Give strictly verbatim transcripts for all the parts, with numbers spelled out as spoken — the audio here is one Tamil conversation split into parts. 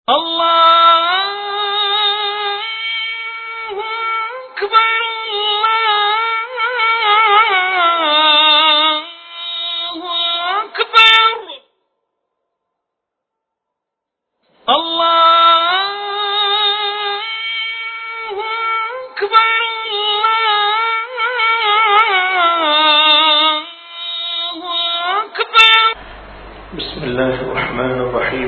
بسم الله الرحمن الرحيم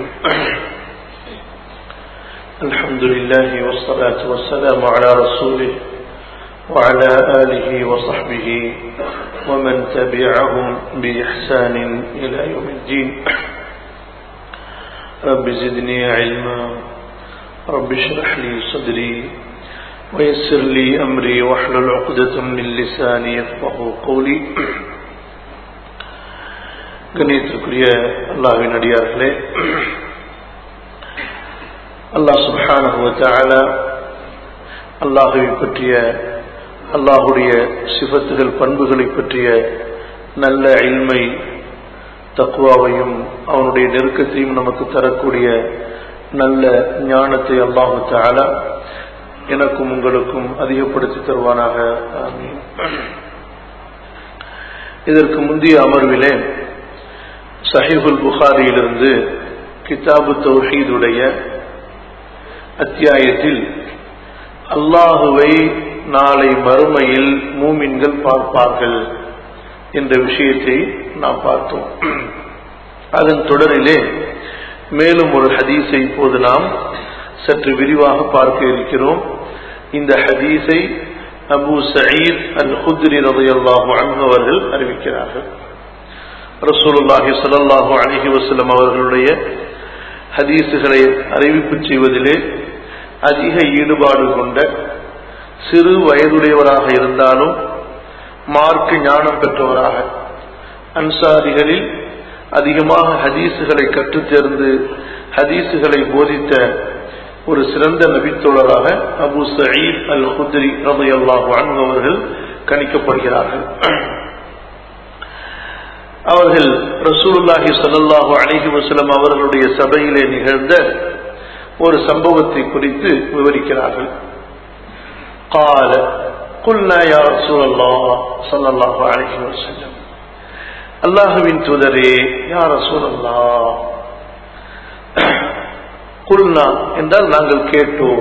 الحمد لله والصلاة والسلام على رسوله وعلى آله وصحبه ومن تبعهم بإحسان إلى يوم الدين رب زدني علما رب اشرح لي صدري ويسر لي أمري واحلل عقدة من لساني يفقهوا قولي. கண்ணியத்திற்குரிய அல்லாஹ்வின் அடியார்களே, அல்லாஹ் சுப்ஹானஹு வ தஆலா அல்லாஹ்வை பற்றிய, அல்லாஹ்வுடைய சிஃபத்துகள் பண்புகளை பற்றிய நல்ல இல்மை, தக்வாவையும் அவனுடைய நெருக்கத்தையும் நமக்கு தரக்கூடிய நல்ல ஞானத்தை அல்லாஹ் தஆலா எனக்கும் உங்களுக்கும் அதிகப்படுத்தி தருவானாக. ஆமீன். இதற்கு முந்தைய அமர்விலே சஹீஹுல் புகாரியிலிருந்து கிதாபு தௌஹீதுடைய அத்தியாயத்தில் அல்லாஹுவை நாளை மறுமையில் மூமின்கள் பார்ப்பார்கள் என்ற விஷயத்தை நாம் பார்த்தோம். அதன் தொடரிலே மேலும் ஒரு ஹதீஸை இப்போது நாம் சற்று விரிவாக பார்க்க இருக்கிறோம். இந்த ஹதீஸை அபூ சயீத் அல் குத்ரி ரலியல்லாஹு அன்ஹு அவர்கள் அறிவிக்கிறார்கள். ரசூலுல்லாஹி ஸல்லல்லாஹு அலைஹி வஸல்லம் அவர்களுடைய ஹதீஸுகளை அறிவிப்பு செய்வதிலே அதிக ஈடுபாடு கொண்ட சிறு வயதுடையவராக இருந்தாலும் மார்க்க ஞானம் பெற்றவராக, அன்சாரிகளில் அதிகமாக ஹதீஸுகளை கற்றுத் தேர்ந்து ஹதீஸுகளை போதித்த ஒரு சிறந்த நபித்தோழராக அபூ சயீத் அல் குத்ரி ரலியல்லாஹு அன்ஹு அவர்கள் கணிக்கப்படுகிறார்கள். அவர்கள் ரசூலுல்லாஹி ஸல்லல்லாஹு அலைஹி வஸல்லம் அவர்களுடைய சபையிலே நிகழ்ந்த ஒரு சம்பவத்தை குறித்து விவரிக்கிறார்கள். قال قلنا يا رسول الله صلى الله عليه وسلم அல்லாஹ்வின் தூதரே, யா ரசூலல்லாஹ், குல்னா என்றால் நாங்கள் கேட்டோம்.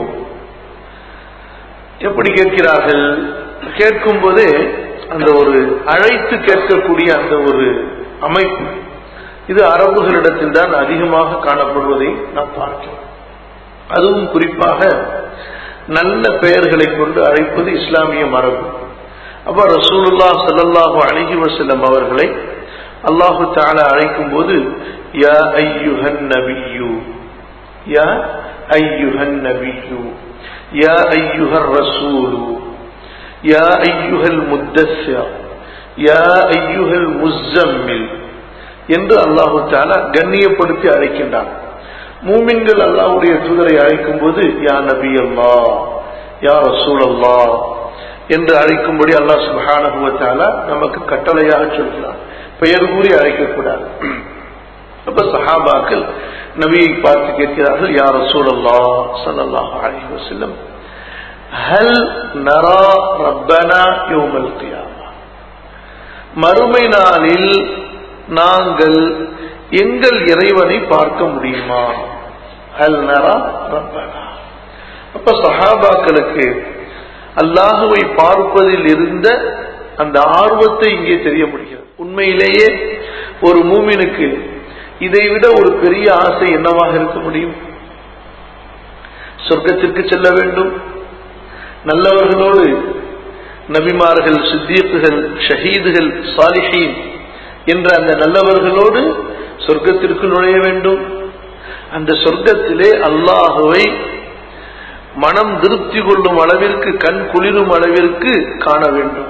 எப்படி கேட்கிறார்கள்? கேட்கும் போதே அந்த ஒரு அழைத்து கேட்கக்கூடிய அந்த ஒரு அமைப்பு, இது அரபுகளிடத்தில் தான் அதிகமாக காணப்படுவதை நாம் பார்க்கிறோம். அதுவும் குறிப்பாக நல்ல பெயர்களை கொண்டு அழைப்பது இஸ்லாமிய மரபு. அப்ப ரசூலுல்லாஹ் ஸல்லல்லாஹு அலைஹி வஸல்லம் அவர்களை அல்லாஹு தஆலா அழைக்கும் போது யா அய்யுஹன் நபியு, யா அய்யுஹன் நபியு, யா அய்யுஹர் ரசூலு, யா அய்யுஹல் முத்தஸ்ஸிர், யா அய்யுஹல் முஸம்மில் என்று அல்லாஹு தஆலா கண்ணியப்படுத்தி அழைக்கின்றான். மூமின்கள் அல்லாஹ்வுடைய தூதரை அழைக்கும் போது யா நபி அல்லாஹ், யா ரசூல் அல்லாஹ் என்று அழைக்கும்படி அல்லாஹ் சுப்ஹானஹு வ தஆலா நமக்கு கட்டளையாக சொல்கிறான். பெயர் கூறி அழைக்கக்கூடாது. அப்ப சஹாபாக்கள் நபியை பார்த்து கேட்கிறார்கள், யா ரசூல் அல்லாஹ் ஸல்லல்லாஹு அலைஹி வஸல்லம், ஹல் நரா ரப்பனா யௌமல் கியாமா, மறுமை நாளில் நாங்கள் எங்கள் இறைவனை பார்க்க முடியுமா? ஹல் நரா ரப்பனா. அப்ப சஹாபாக்களுக்கு அல்லாஹுவை பார்ப்பதில் இருந்த அந்த ஆர்வத்தை இங்கே தெரிய முடிகிறது. உண்மையிலேயே ஒரு மூமினுக்கு இதைவிட ஒரு பெரிய ஆசை என்னவாக இருக்க முடியும்? சொர்க்கத்திற்கு செல்ல வேண்டும், நல்லவர்களோடு, நபிமார்கள், சித்தீக்குகள், ஷஹீதுகள், சாலிஹீன் என்ற அந்த நல்லவர்களோடு சொர்க்கத்திற்கு நுழைய வேண்டும். அந்த சொர்க்கத்திலே அல்லாஹுவை மனம் திருப்தி கொள்ளும் அளவிற்கு, கண் குளிரும் அளவிற்கு காண வேண்டும்.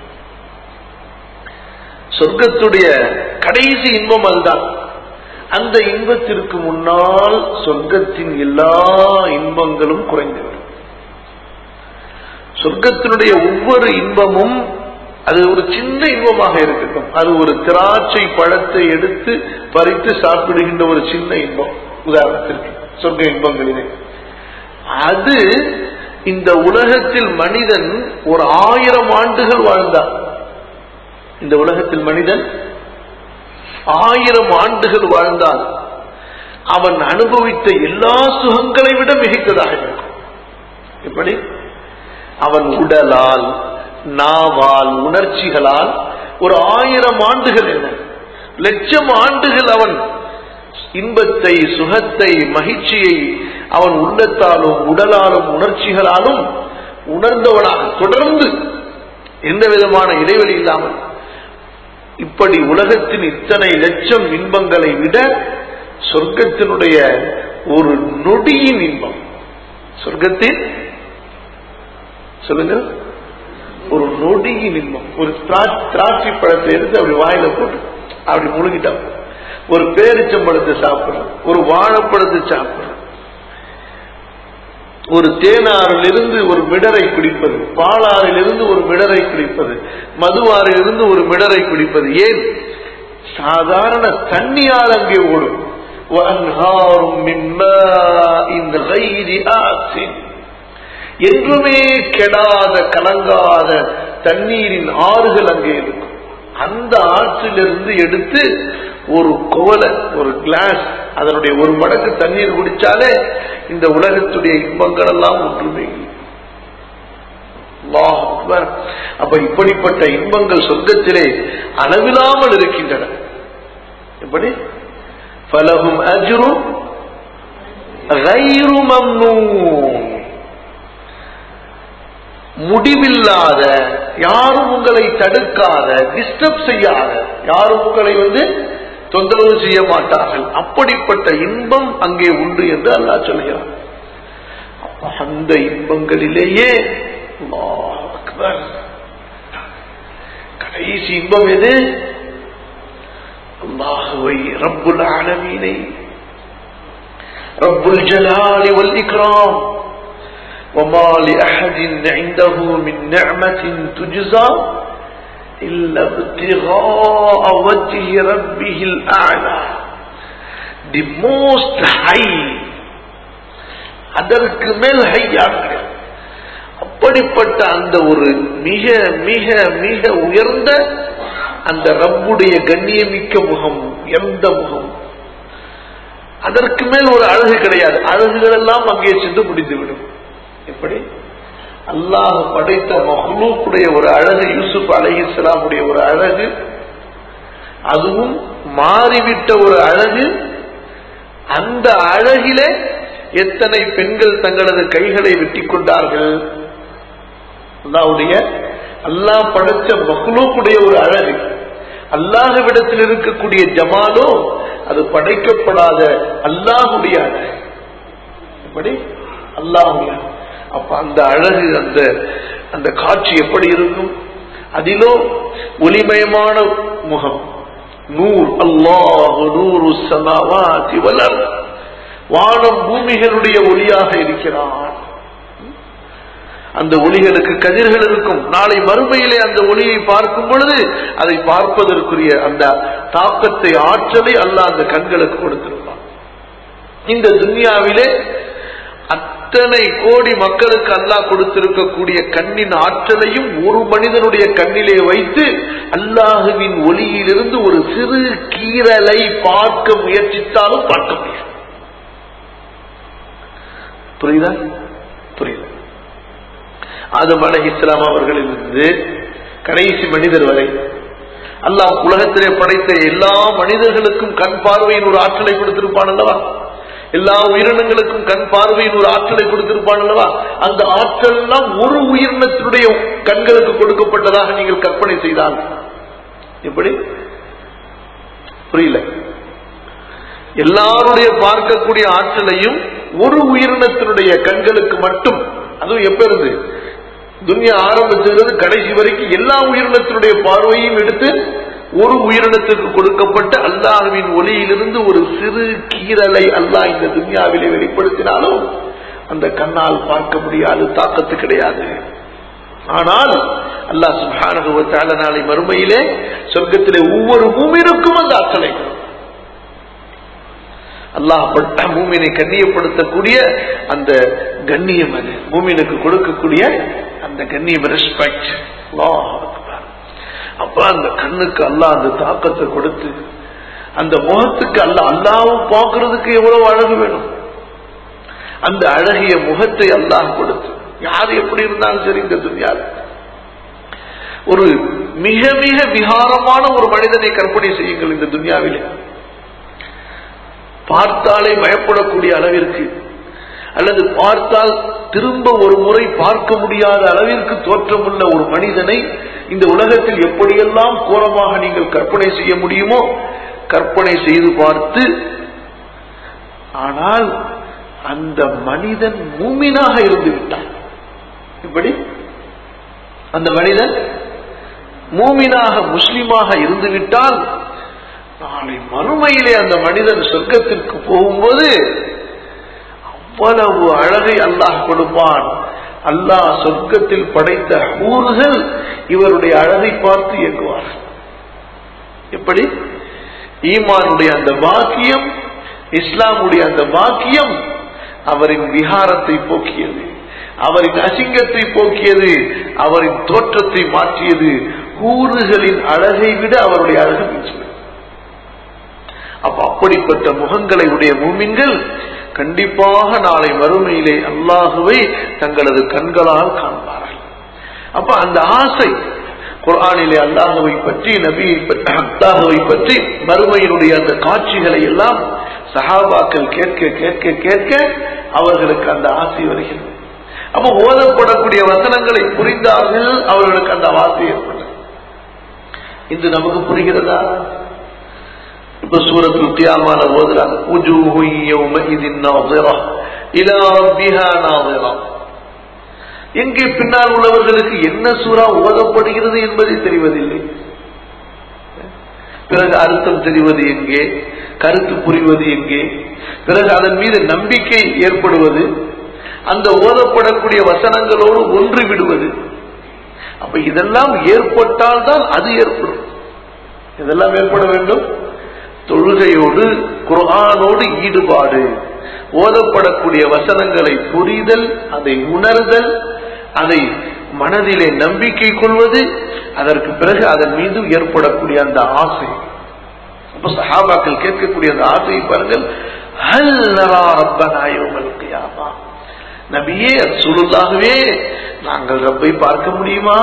சொர்க்கத்துடைய கடைசி இன்பம் அதுதான். அந்த இன்பத்திற்கு முன்னால் சொர்க்கத்தின் எல்லா இன்பங்களும் குறைந்துவிடும். சொர்க்கத்தினுடைய ஒவ்வொரு இன்பமும் அது ஒரு சின்ன இன்பமாக இருக்கட்டும், அது ஒரு திராட்சை பழத்தை எடுத்து பறித்து சாப்பிடுகின்ற ஒரு சின்ன இன்பம். உதாரணத்திற்கு சொர்க்க இன்பங்களிலே. அது இந்த உலகத்தில் மனிதன் ஒரு ஆயிரம் ஆண்டுகள் வாழ்ந்தான். இந்த உலகத்தில் மனிதன் ஆயிரம் ஆண்டுகள் வாழ்ந்தான், அவன் அனுபவித்த எல்லா சுகங்களை விட மிகைத்ததாக இருக்கும். எப்படி? அவன் உடலால், நாவால், உணர்ச்சிகளால் ஒரு ஆயிரம் ஆண்டுகள், என்ன லட்சம் ஆண்டுகள் அவன் இன்பத்தை, சுகத்தை, மகிழ்ச்சியை அவன் உள்ளத்தாலும் உடலாலும் உணர்ச்சிகளாலும் உணர்ந்தவனாக தொடர்ந்து எந்த விதமான இடைவெளி இல்லாமல், இப்படி உலகத்தின் இத்தனை லட்சம் இன்பங்களை விட சொர்க்கத்தினுடைய ஒரு நொடியின் இன்பம், சொர்க்கத்தின் சொல்லுங்க ஒரு நொடியின் இன்பம். ஒரு திராட்சை பழத்தை எடுத்து அப்படி வாயில போட்டு அப்படி முழுகிட்டான், ஒரு பேரிச்சம்பழத்தை சாப்பிடுறான், ஒரு வாழைப்பழத்தை சாப்பிடுறான், ஒரு தேனாறில் இருந்து ஒரு மிடரை குடிப்பது, பாலாறில் இருந்து ஒரு மிடரை குடிப்பது, மதுவாறில் இருந்து ஒரு மிடரை குடிப்பது. ஏன்? சாதாரண தண்ணியால் அங்கே ஓடும். என்றுமே கெடாத கலங்காத தண்ணீரின் ஆறுகள் அங்கே இருக்கும். அந்த ஆற்றிலிருந்து எடுத்து ஒரு கோலை, ஒரு கிளாஸ், அதனுடைய ஒரு மடக்கு தண்ணீர் குடிச்சாலே இந்த உலகத்துடைய இன்பங்கள் எல்லாம் ஒன்றுமே. அப்ப இப்படிப்பட்ட இன்பங்கள் சொர்க்கத்திலே அளவில்லாமல் இருக்கின்றன. எப்படி? ஃபலஹும் அஜ்ரும் கைரு மம்னூன், முடிவில்லாத, யாரும் உங்களை தடுக்காத, டிஸ்டர்ப் செய்யாத, யாரும் உங்களை வந்து தொந்தரவு செய்ய மாட்டார்கள், அப்படிப்பட்ட இன்பம் அங்கே உண்டு என்று அல்லாஹ் சொல்கிறார். அந்த இன்பங்களிலேயே அல்லாஹ் அக்பர், கடைசி இன்பம் எது? அல்லாஹுவை, ரப்புல் ஆலமீனை, ரப்புல் ஜலாலி வல் இக்ராம், وما لأحد عنده من نعمة تجزى إلا ابتغاء وجه ربه الأعلى, the most high, அதற்கு மேல் ஹையாக. அப்படிப்பட்ட அந்த ஒரு மிக மிக மிக உயர்ந்த அந்த ரப்புடைய கண்ணியமிக்க முகம், எந்த முகம், அதற்கு மேல் ஒரு அழகு கிடையாது. அழகுகள் எல்லாம் அங்கே சென்று முடிந்துவிடும். எப்படி? அல்லாஹ் படைத்த மஹ்லூக்குடைய ஒரு அழகு, யூசுப் அலைஹிஸ்ஸலாமுடைய ஒரு அழகு, அதுவும் மாறிவிட்ட ஒரு அழகு. அந்த அழகிலே எத்தனை பெண்கள் தங்களது கைகளை வெட்டிக் கொண்டார்கள். அல்லாஹ்வுடைய, அல்லாஹ் படைத்த மஹ்லூக்குடைய ஒரு அழகு, அல்லாஹ்விடத்தில் இருக்கக்கூடிய ஜமாலோ அது படைக்கப்படாத அல்லாஹ்வுடைய அழகு. எப்படி? அல்லாஹ்வுடைய. அப்ப அந்த அழகு, அந்த அந்த காட்சி எப்படி இருக்கும்? அதிலோ ஒளிமயமான முகம், நூர், அல்லாஹு நூரு ஸமாவாதி வல் அர்த், வானம் பூமிகளுடைய ஒளியாக இருக்கிறான். அந்த ஒளிகளுக்கு கதிர்கள் இருக்கும். நாளை மறுமையிலே அந்த ஒளியை பார்க்கும் பொழுது அதை பார்ப்பதற்குரிய அந்த தாக்கத்தை, ஆற்றலை அல்லாஹ் அந்த கண்களுக்கு கொடுத்திருப்பான். இந்த துன்யாவிலே அத்தனை கோடி மக்களுக்கு அல்லாஹ் கொடுத்திருக்கக்கூடிய கண்ணின் ஆற்றலையும் ஒரு மனிதனுடைய கண்ணிலே வைத்து அல்லாஹுவின் ஒளியிலிருந்து ஒரு சிறு கீறலை பார்க்க முயற்சித்தாலும் பார்க்க முடியாது. புரியுதா? புரியுது. ஆதம் அலைஹிஸ்ஸலாம் அவர்களிலிருந்து கடைசி மனிதர் வரை அல்லாஹ் உலகத்திலே படைத்த எல்லா மனிதர்களுக்கும் கண் பார்வையின் ஒரு ஆற்றலை கொடுத்திருப்பான் அல்லவா? எல்லா உயிரினங்களுக்கும் கண் பார்வையின் ஒரு ஆற்றலை கொடுத்திருப்பான் அல்லவா? அந்த ஆற்றல் எல்லாம் ஒரு உயிரினத்தினுடைய கண்களுக்கு கொடுக்கப்பட்டதாக நீங்கள் கற்பனை செய்தால் எப்படி? புரியல. எல்லாருடைய பார்க்கக்கூடிய ஆற்றலையும் ஒரு உயிரினத்தினுடைய கண்களுக்கு மட்டும், அதுவும் எப்ப இருந்து துன்யா ஆரம்பிச்சது கடைசி வரைக்கும் எல்லா உயிரினத்தினுடைய பார்வையும் எடுத்து ஒரு உயிரினத்திற்கு கொடுக்கப்பட்ட அல்லாஹ்வின் ஒளியிலிருந்து ஒரு சிறு கீறலை அல்லாஹ் இந்த துன்யாவிலே வெளிப்படுத்தினாலும் அந்த கண்ணால் பார்க்க முடியாது, தாக்கத்து கிடையாது. ஆனால் அல்லாஹ் சுப்ஹானஹு வ தஆலா நாளை மறுமையிலே சொர்க்கத்திலே ஒவ்வொரு மூமினுக்கும் அந்த ஆற்றலை, அல்லாஹ் மூமினை கண்ணியப்படுத்தக்கூடிய அந்த கண்ணியம், அது மூமினுக்கு கொடுக்கக்கூடிய அந்த கண்ணியம், ரெஸ்பெக்ட். அப்ப அந்த கண்ணுக்கு அல்லாஹ் அந்த தாக்கத்தை கொடுத்து, அந்த முகத்துக்கு அல்லாஹ் அல்லாஹ்வை பார்க்கிறதுக்கு எவ்வளவு அழகு வேணும், அந்த அழகிய முகத்தை அல்லாஹ் கொடுத்து, யார் எப்படி இருந்தாலும் சரி இந்த துன்யால ஒரு மிக மிக விகாரமான ஒரு மனிதனை கற்பனை செய்யுங்கள். இந்த துன்யாவிலே பார்த்தாலே பயப்படக்கூடிய அளவிற்கு, அல்லது பார்த்தால் திரும்ப ஒரு முறை பார்க்க முடியாத அளவிற்கு தோற்றமுள்ள ஒரு மனிதனை இந்த உலகத்தில் எப்படியெல்லாம் கோரமாக நீங்கள் கற்பனை செய்ய முடியுமோ கற்பனை செய்து பார்த்து, ஆனால் அந்த மனிதன் மூமினாக இருந்து விட்டான். இப்படி அந்த மனிதன் மூமினாக முஸ்லிமாக இருந்து விட்டால், நாளை மறுமையிலே அந்த மனிதன் சொர்க்கத்திற்கு போகும்போது அவ்வளவு அழகை அல்லாஹ் கொடுப்பான். அல்லாஹ் சொர்க்கத்தில் படைத்த ஊர்கள் இவருடைய அழகை பார்த்து இயங்குவார்கள். எப்படி ஈமானுடைய அந்த பாக்கியம், இஸ்லாமுடைய அந்த பாக்கியம் அவரின் விகாரத்தை போக்கியது, அவரின் அசிங்கத்தை போக்கியது, அவரின் தோற்றத்தை மாற்றியது. ஊறுகளின் அழகை விட அவருடைய அழகு பேசுவது. அப்ப அப்படிப்பட்ட முகங்களை உடைய மூமின்கள் கண்டிப்பாக நாளை மறுமையிலே அல்லாஹுவை தங்களது கண்களால் காண்பார்கள். அப்ப அந்த ஆசை குர்ஆனிலே அல்லாஹுவை பற்றி, நபியை பற்றி, அல்லாஹுவை பற்றி, மறுமையினுடைய அந்த காட்சிகளை எல்லாம் சஹாபாக்கள் கேட்க கேட்க கேட்க அவர்களுக்கு அந்த ஆசை வருகிறது. அப்ப ஓதப்படக்கூடிய வசனங்களை புரிந்தார்கள், அவர்களுக்கு அந்த ஆசை ஏற்பட்டது. இது நமக்கு புரிகிறதா? இப்ப சூரத்துல் கியாமால ஓதுறாங்க, உஜூஹு யௌமஇதின் நாஸிரா இலா ரப்பிஹா நாஸிரா. எங்கே பின்னால் உள்ளவர்களுக்கு என்ன சூரா ஓதப்படுகிறது என்பதை தெரிவதில்லை. பிறகு அர்த்தம் தெரிவது எங்கே, கருத்து புரிவது எங்கே, பிறகு அதன் மீது நம்பிக்கை ஏற்படுவது, அந்த ஓதப்படக்கூடிய வசனங்களோடு ஒன்று விடுவது. அப்ப இதெல்லாம் ஏற்பட்டால் தான் அது ஏற்படும். இதெல்லாம் ஏற்பட வேண்டும். தொழுகையோடு குர்ஆனோடு ஈடுபாடு, ஓதப்படக்கூடிய வசனங்களை புரிதல், அதை உணர்தல், அதை மனதிலே நம்பிக்கை கொள்வது, அதற்கு பிறகு அதன் மீது ஏற்படக்கூடிய அந்த ஆசை. அப்ப சஹாபாக்கள் கேட்கக்கூடிய அந்த ஆசையை பாருங்கள். ஹல் நரா ரப்பனா யௌமல் கியாமா, நபியே ரசூலுல்லாஹ்வே நாங்கள் ரப்பை பார்க்க முடியுமா?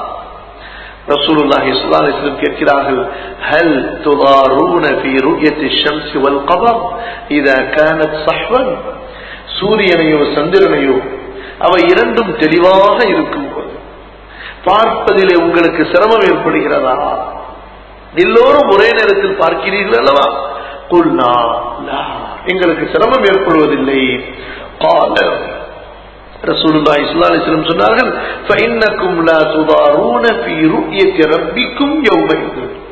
ரசூலுல்லாஹி ஸல்லல்லாஹு அலைஹி வஸல்லம் கேட்கிறார்கள், ஹல் துதாரூன ஃபீ ருயத்தி ஷம்ஸ் வல் கமர் இதா கானத் ஸஹ்வன், சூரியனையோ சந்திரனையோ அவை இரண்டும் தெளிவாக இருக்கும்போது பார்ப்பதிலே உங்களுக்கு சிரமம் ஏற்படுகிறதா? எல்லோரும் ஒரே நேரத்தில் பார்க்கிறீர்கள் அல்லவா? குல்னா லா, எங்களுக்கு சிரமம் ஏற்படுவதில்லை. قال ரசூலுல்லாஹி ஸல்லல்லாஹு அலைஹி வஸல்லம் சொன்னார்கள், فإنكم لا تضارون في رؤية ربكم يومئذ,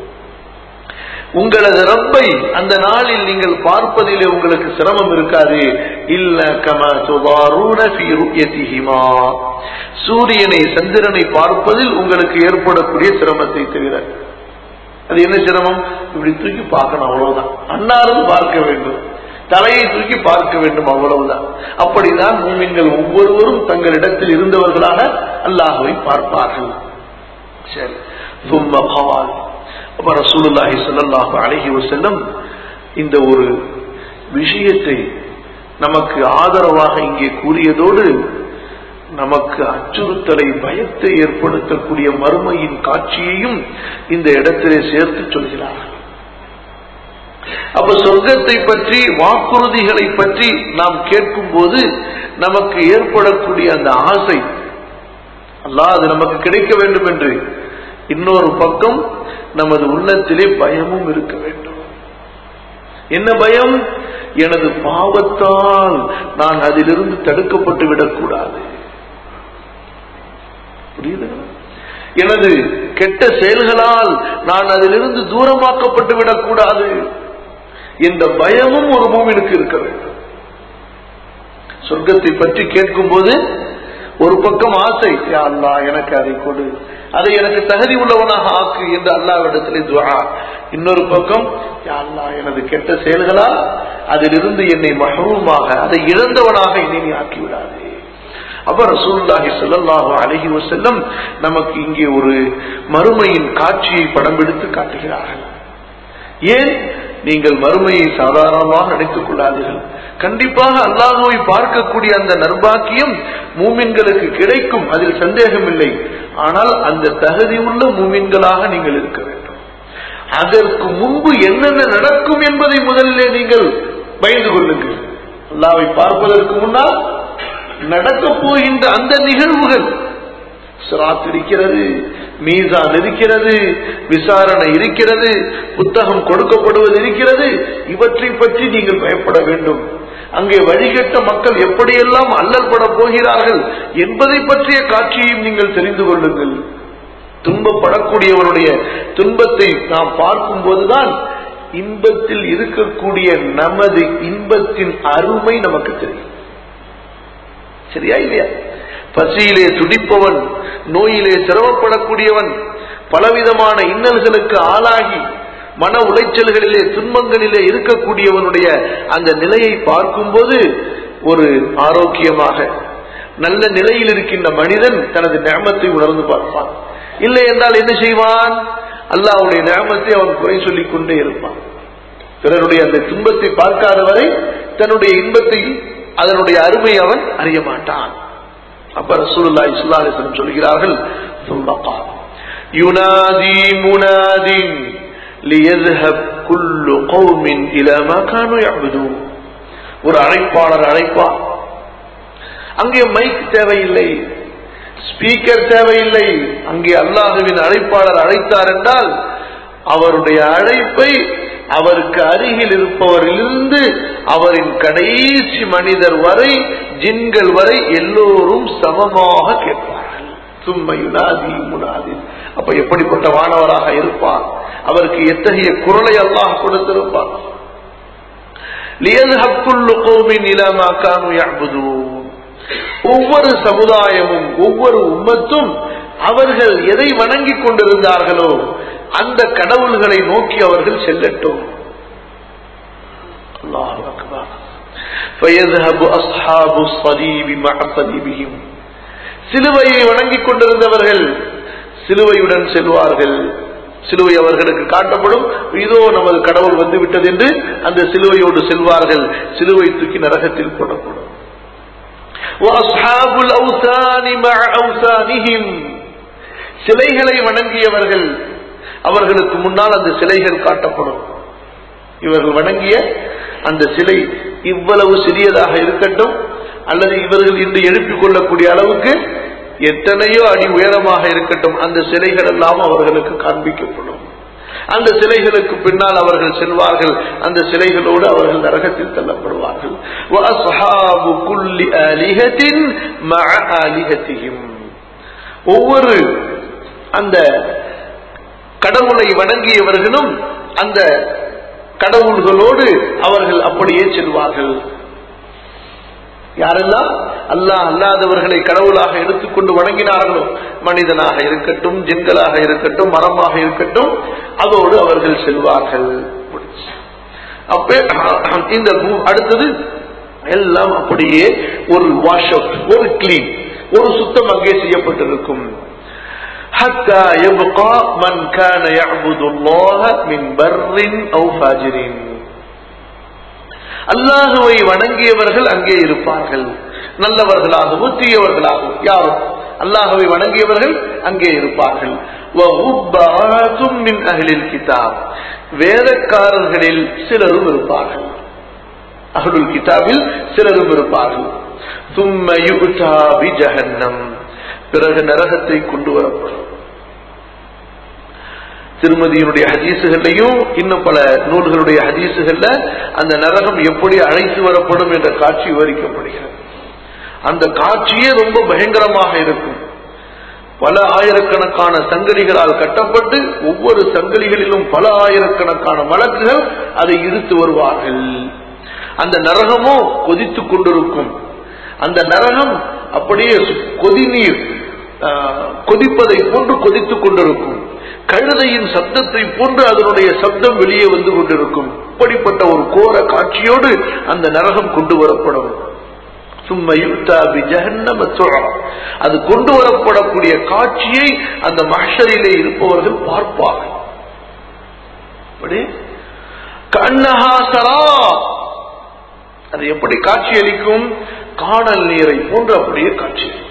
உங்களது ரப்பை அந்த நாளில் நீங்கள் பார்ப்பதிலே உங்களுக்கு சிரமம் இருக்காது. இல்ல கமா துதாரூன ஃபீ ருயதிஹிமா, சூரியனை சந்திரனை பார்ப்பதில் உங்களுக்கு ஏற்படக்கூடிய சிரமத்தை தவிர. அது என்ன சிரமம்? இப்படி தூக்கி பார்க்கணும், அவ்வளவுதான். அன்னாரும் பார்க்க வேண்டும், தலையை தூக்கி பார்க்க வேண்டும், அவ்வளவுதான். அப்படிதான் மூமின்கள் ஒவ்வொருவரும் தங்களிடத்தில் இருந்தவர்களாக அல்லாஹ்வை பார்ப்பார்கள். சரி, ثم قال, அப்ப ரசூலுல்லாஹி ஸல்லல்லாஹு அலைஹி வஸல்லம் இந்த ஒரு விஷயத்தை நமக்கு ஆதரவாக இங்கே கூறியதோடு நமக்கு அச்சுறுத்தலை, பயத்தை ஏற்படுத்தக்கூடிய மறுமையின் காட்சியையும் இந்த இடத்திலே சேர்த்து சொல்கிறார்கள். அப்ப சொர்க்கத்தை பற்றி, வாக்குறுதிகளை பற்றி நாம் கேட்கும் போது நமக்கு ஏற்படக்கூடிய அந்த ஆசை, அல்லாஹ் அது நமக்கு கிடைக்க வேண்டும் என்று, இன்னொரு பக்கம் நமது உள்ளத்திலே பயமும் இருக்க வேண்டும். என்ன பயம்? எனது பாவத்தால் நான் அதிலிருந்து தடுக்கப்பட்டு விடக்கூடாது. புரியுது? எனது கெட்ட செயல்களால் நான் அதிலிருந்து தூரமாக்கப்பட்டு விடக்கூடாது என்ற பயமும் ஒரு மூமினுக்கு இருக்க வேண்டும். சொர்க்கத்தை பற்றி கேட்கும் போது ஒரு பக்கம் ஆசை, யா அல்லாஹ் எனக்கு அதை கொடு, அதை எனக்கு தகுதி உள்ளவனாக ஆக்கு என்று அல்லாஹ்விடத்திலே துஆ. இன்னொரு பக்கம், யா அல்லாஹ் எனது கெட்ட செயல்களால் அதிலிருந்து என்னை மஹ்ரூமாக, அதை இழந்தவனாக என்னை நீ ஆக்கி விடாதே. அப்ப ரசூலுல்லாஹி ஸல்லல்லாஹு அலைஹி வஸல்லம் நமக்கு இங்கே ஒரு மறுமையின் காட்சியை படம் எடுத்து காட்டுகிறார்கள். ஏன் நீங்கள் மறுமையை சாதாரணமாக நினைத்துக் கொள்ளாதீர்கள். கண்டிப்பாக அல்லாஹ்வை பார்க்கக்கூடிய அந்த நற்பாக்கியம் மூமின்களுக்கு கிடைக்கும், அதில் சந்தேகம் இல்லை. ஆனால் அந்த தகுதி உள்ள மூமின்களாக நீங்கள் இருக்க வேண்டும். அதற்கு முன்பு என்னென்ன நடக்கும் என்பதை முதலிலே நீங்கள் பயந்து கொள்ளுங்கள். அல்லாஹ்வை பார்ப்பதற்கு முன்னால் நடக்கப் போகின்ற அந்த நிகழ்வுகள், சிராத் இருக்கிறது, மீசான் இருக்கிறது, விசாரணை இருக்கிறது, புத்தகம் கொடுக்கப்படுவது இருக்கிறது. இவற்றை பற்றி நீங்கள் பயப்பட வேண்டும். அங்கே வழிகட்ட மக்கள் எப்படியெல்லாம் அல்லல் பட போகிறார்கள் என்பதை பற்றிய காட்சியையும் நீங்கள் தெரிந்து கொள்ளுங்கள். துன்பப்படக்கூடியவருடைய துன்பத்தை நாம் பார்க்கும் போதுதான் இன்பத்தில் இருக்கக்கூடிய நமது இன்பத்தின் அருமை நமக்கு தெரியும். சரியா இல்லையா? பசியிலே துடிப்பவன், நோயிலே சிரமப்படக்கூடியவன், பலவிதமான இன்னல்களுக்கு ஆளாகி மன உளைச்சல்களிலே துன்பங்களிலே இருக்கக்கூடியவனுடைய அந்த நிலையை பார்க்கும்போது ஒரு ஆரோக்கியமாக நல்ல நிலையில் இருக்கின்ற மனிதன் தனது நியமத்தை உணர்ந்து பார்ப்பான். இல்லை என்றால் என்ன செய்வான்? அல்லாஹ்வுடைய நியமத்தை அவன் குறை சொல்லிக் கொண்டே இருப்பான். பிறருடைய அந்த துன்பத்தை பார்க்காத வரை தன்னுடைய இன்பத்தை, அதனுடைய அருமை அவன் அறிய மாட்டான். அப்ப ரசூலுல்லாஹி ஸல்லல்லாஹு அலைஹி வஸல்லம் சொல்கிறார்கள், சும்மகா யுனாதி முனாதின் லியذهب كل قوم الى ما كانوا يعبدون. ஒரு அழைப்பாளர் அழைப்பார். அங்கே மைக் தேவையில்லை, ஸ்பீக்கர் தேவையில்லை. அங்கே அல்லாஹ்வின் அழைப்பாளர் அழைத்தார் என்றால் அவருடைய அழைப்பை அவருக்கு அருகில் இருப்பவரிலிருந்து அவரின் கடைசி மனிதர் வரை, ஜின்கள் வரை எல்லோரும் சமமாக கேட்பார்கள். சும்ம யுனாதி முனாதி. அப்ப எப்படிப்பட்ட வானவராக இருப்பார்? அவருக்கு எத்தகைய குரலை அல்லாஹ் கொடுத்திருப்பார். லியذهب كل قوم الى ما كانوا يعبدون. ஒவ்வொரு சமுதாயமும் ஒவ்வொரு உம்மத்தும் அவர்கள் எதை வணங்கிக் கொண்டிருந்தார்களோ அந்த கடவுள்களை நோக்கி அவர்கள் செல்லட்டும். அல்லாஹு அக்பர். فيذهب اصحاب الصليب مع صليبهم. சிலுவையை வணங்கிக் கொண்டிருந்தவர்கள் சிலுவையுடன் செல்வார்கள். சிலுவை அவர்களுக்கு காட்டப்படும், இதோ நமது கடவுள் வந்து விட்டது என்று அந்த சிலுவையோடு செல்வார்கள். சிலுவை தூக்கி நரகத்தில் போடப்படும். وَأَصْحَابُ الْأَوْثَانِ مَعَ أَوْثَانِهِمْ. சிலைகளை வணங்கியவர்கள், அவர்களுக்கு முன்னால் அந்த சிலைகள் காட்டப்படும். இவர்கள் வணங்கிய அந்த சிலை இவ்வளவு சிறியதாக இருக்கட்டும், அல்லது இவர்கள் இன்று எழுப்பிக் கொள்ளக்கூடிய அளவுக்கு எத்தனையோ அடி உயரமாக இருக்கட்டும், அந்த சிலைகள் எல்லாம் அவர்களுக்கு காண்பிக்கப்படும். அந்த சிலைகளுக்கு பின்னால் அவர்கள் செல்வார்கள். அந்த சிலைகளோடு அவர்கள் நரகத்தில் தள்ளப்படுவார்கள். وَأَصْحَابُ كُلِّ آلِهَةٍ مَعَ آلِهَتِهِمْ. ஒவ்வொரு அந்த கடவுளை வணங்கியவர்களும் அந்த கடவுள்களோடு அவர்கள் அப்படியே செல்வார்கள். யாரெல்லாம் அல்லாஹ் அல்லாதவர்களை கடவுளாக எடுத்துக்கொண்டு வணங்கினார்களோ, மனிதனாக இருக்கட்டும், ஜின்களாக இருக்கட்டும், மரமாக இருக்கட்டும், அதோடு அவர்கள் செல்வார்கள். அப்ப இந்த அடுத்தது எல்லாம் அப்படியே ஒரு வாஷ் அவுட், ஒரு கிளீன், ஒரு சுத்தம் அங்கே செய்யப்பட்டிருக்கும். حتى يبقى من كان يعبد الله من بر أو فاجر. அல்லாஹ்வை வணங்கியவர்கள் அங்கே இருப்பார்கள். நல்லவர்களாகவும் தீயவர்களாகவும் யாரும் அல்லாஹ்வை வணங்கியவர்கள் அங்கே இருப்பார்கள். وَغُبَّرَاتٌ مِنْ أَهْلِ الْكِتَابِ. வேதக்காரர்களில் சிலரும் இருப்பார்கள். அஹ்லுல் கிதாபில் சிலரும் இருப்பார்கள். ثُمَّ يُؤْتَى بِجَهَنَّمَ. பிறகு நரகத்தை கொண்டு வரப்படும். திருமதியினுடைய ஹதீசுகளையும் இன்னும் பல நூல்களுடைய ஹதீசுகள்ல அந்த நரகம் எப்படி அழைத்து வரப்படும் என்ற காட்சி விவரிக்கப்படுகிறது. அந்த காட்சியே ரொம்ப பயங்கரமாக இருக்கும். பல ஆயிரக்கணக்கான சங்கிலிகளால் கட்டப்பட்டு ஒவ்வொரு சங்கிலிகளிலும் பல ஆயிரக்கணக்கான மலக்குகள் அதை இழுத்து வருவார்கள். அந்த நரகமோ கொதித்துக் கொண்டிருக்கும். அந்த நரகம் அப்படியே கொதிநீர் கொதிப்பதை போன்று கொதித்துக் கொண்டிருக்கும். கழுதையின் சப்தத்தை போன்று அதனுடைய சப்தம் வெளியே வந்து கொண்டிருக்கும். இப்படிப்பட்ட ஒரு கோர காட்சியோடு அந்த நரகம் கொண்டு வரப்படும். அது கொண்டு வரப்படக்கூடிய காட்சியை அந்த மஹ்ஷரிலே இருப்பவர்கள் பார்ப்பார்கள். அது எப்படி காட்சி அளிக்கும்? காணல் நீரை போன்று அப்படியே காட்சி அளிக்கும்.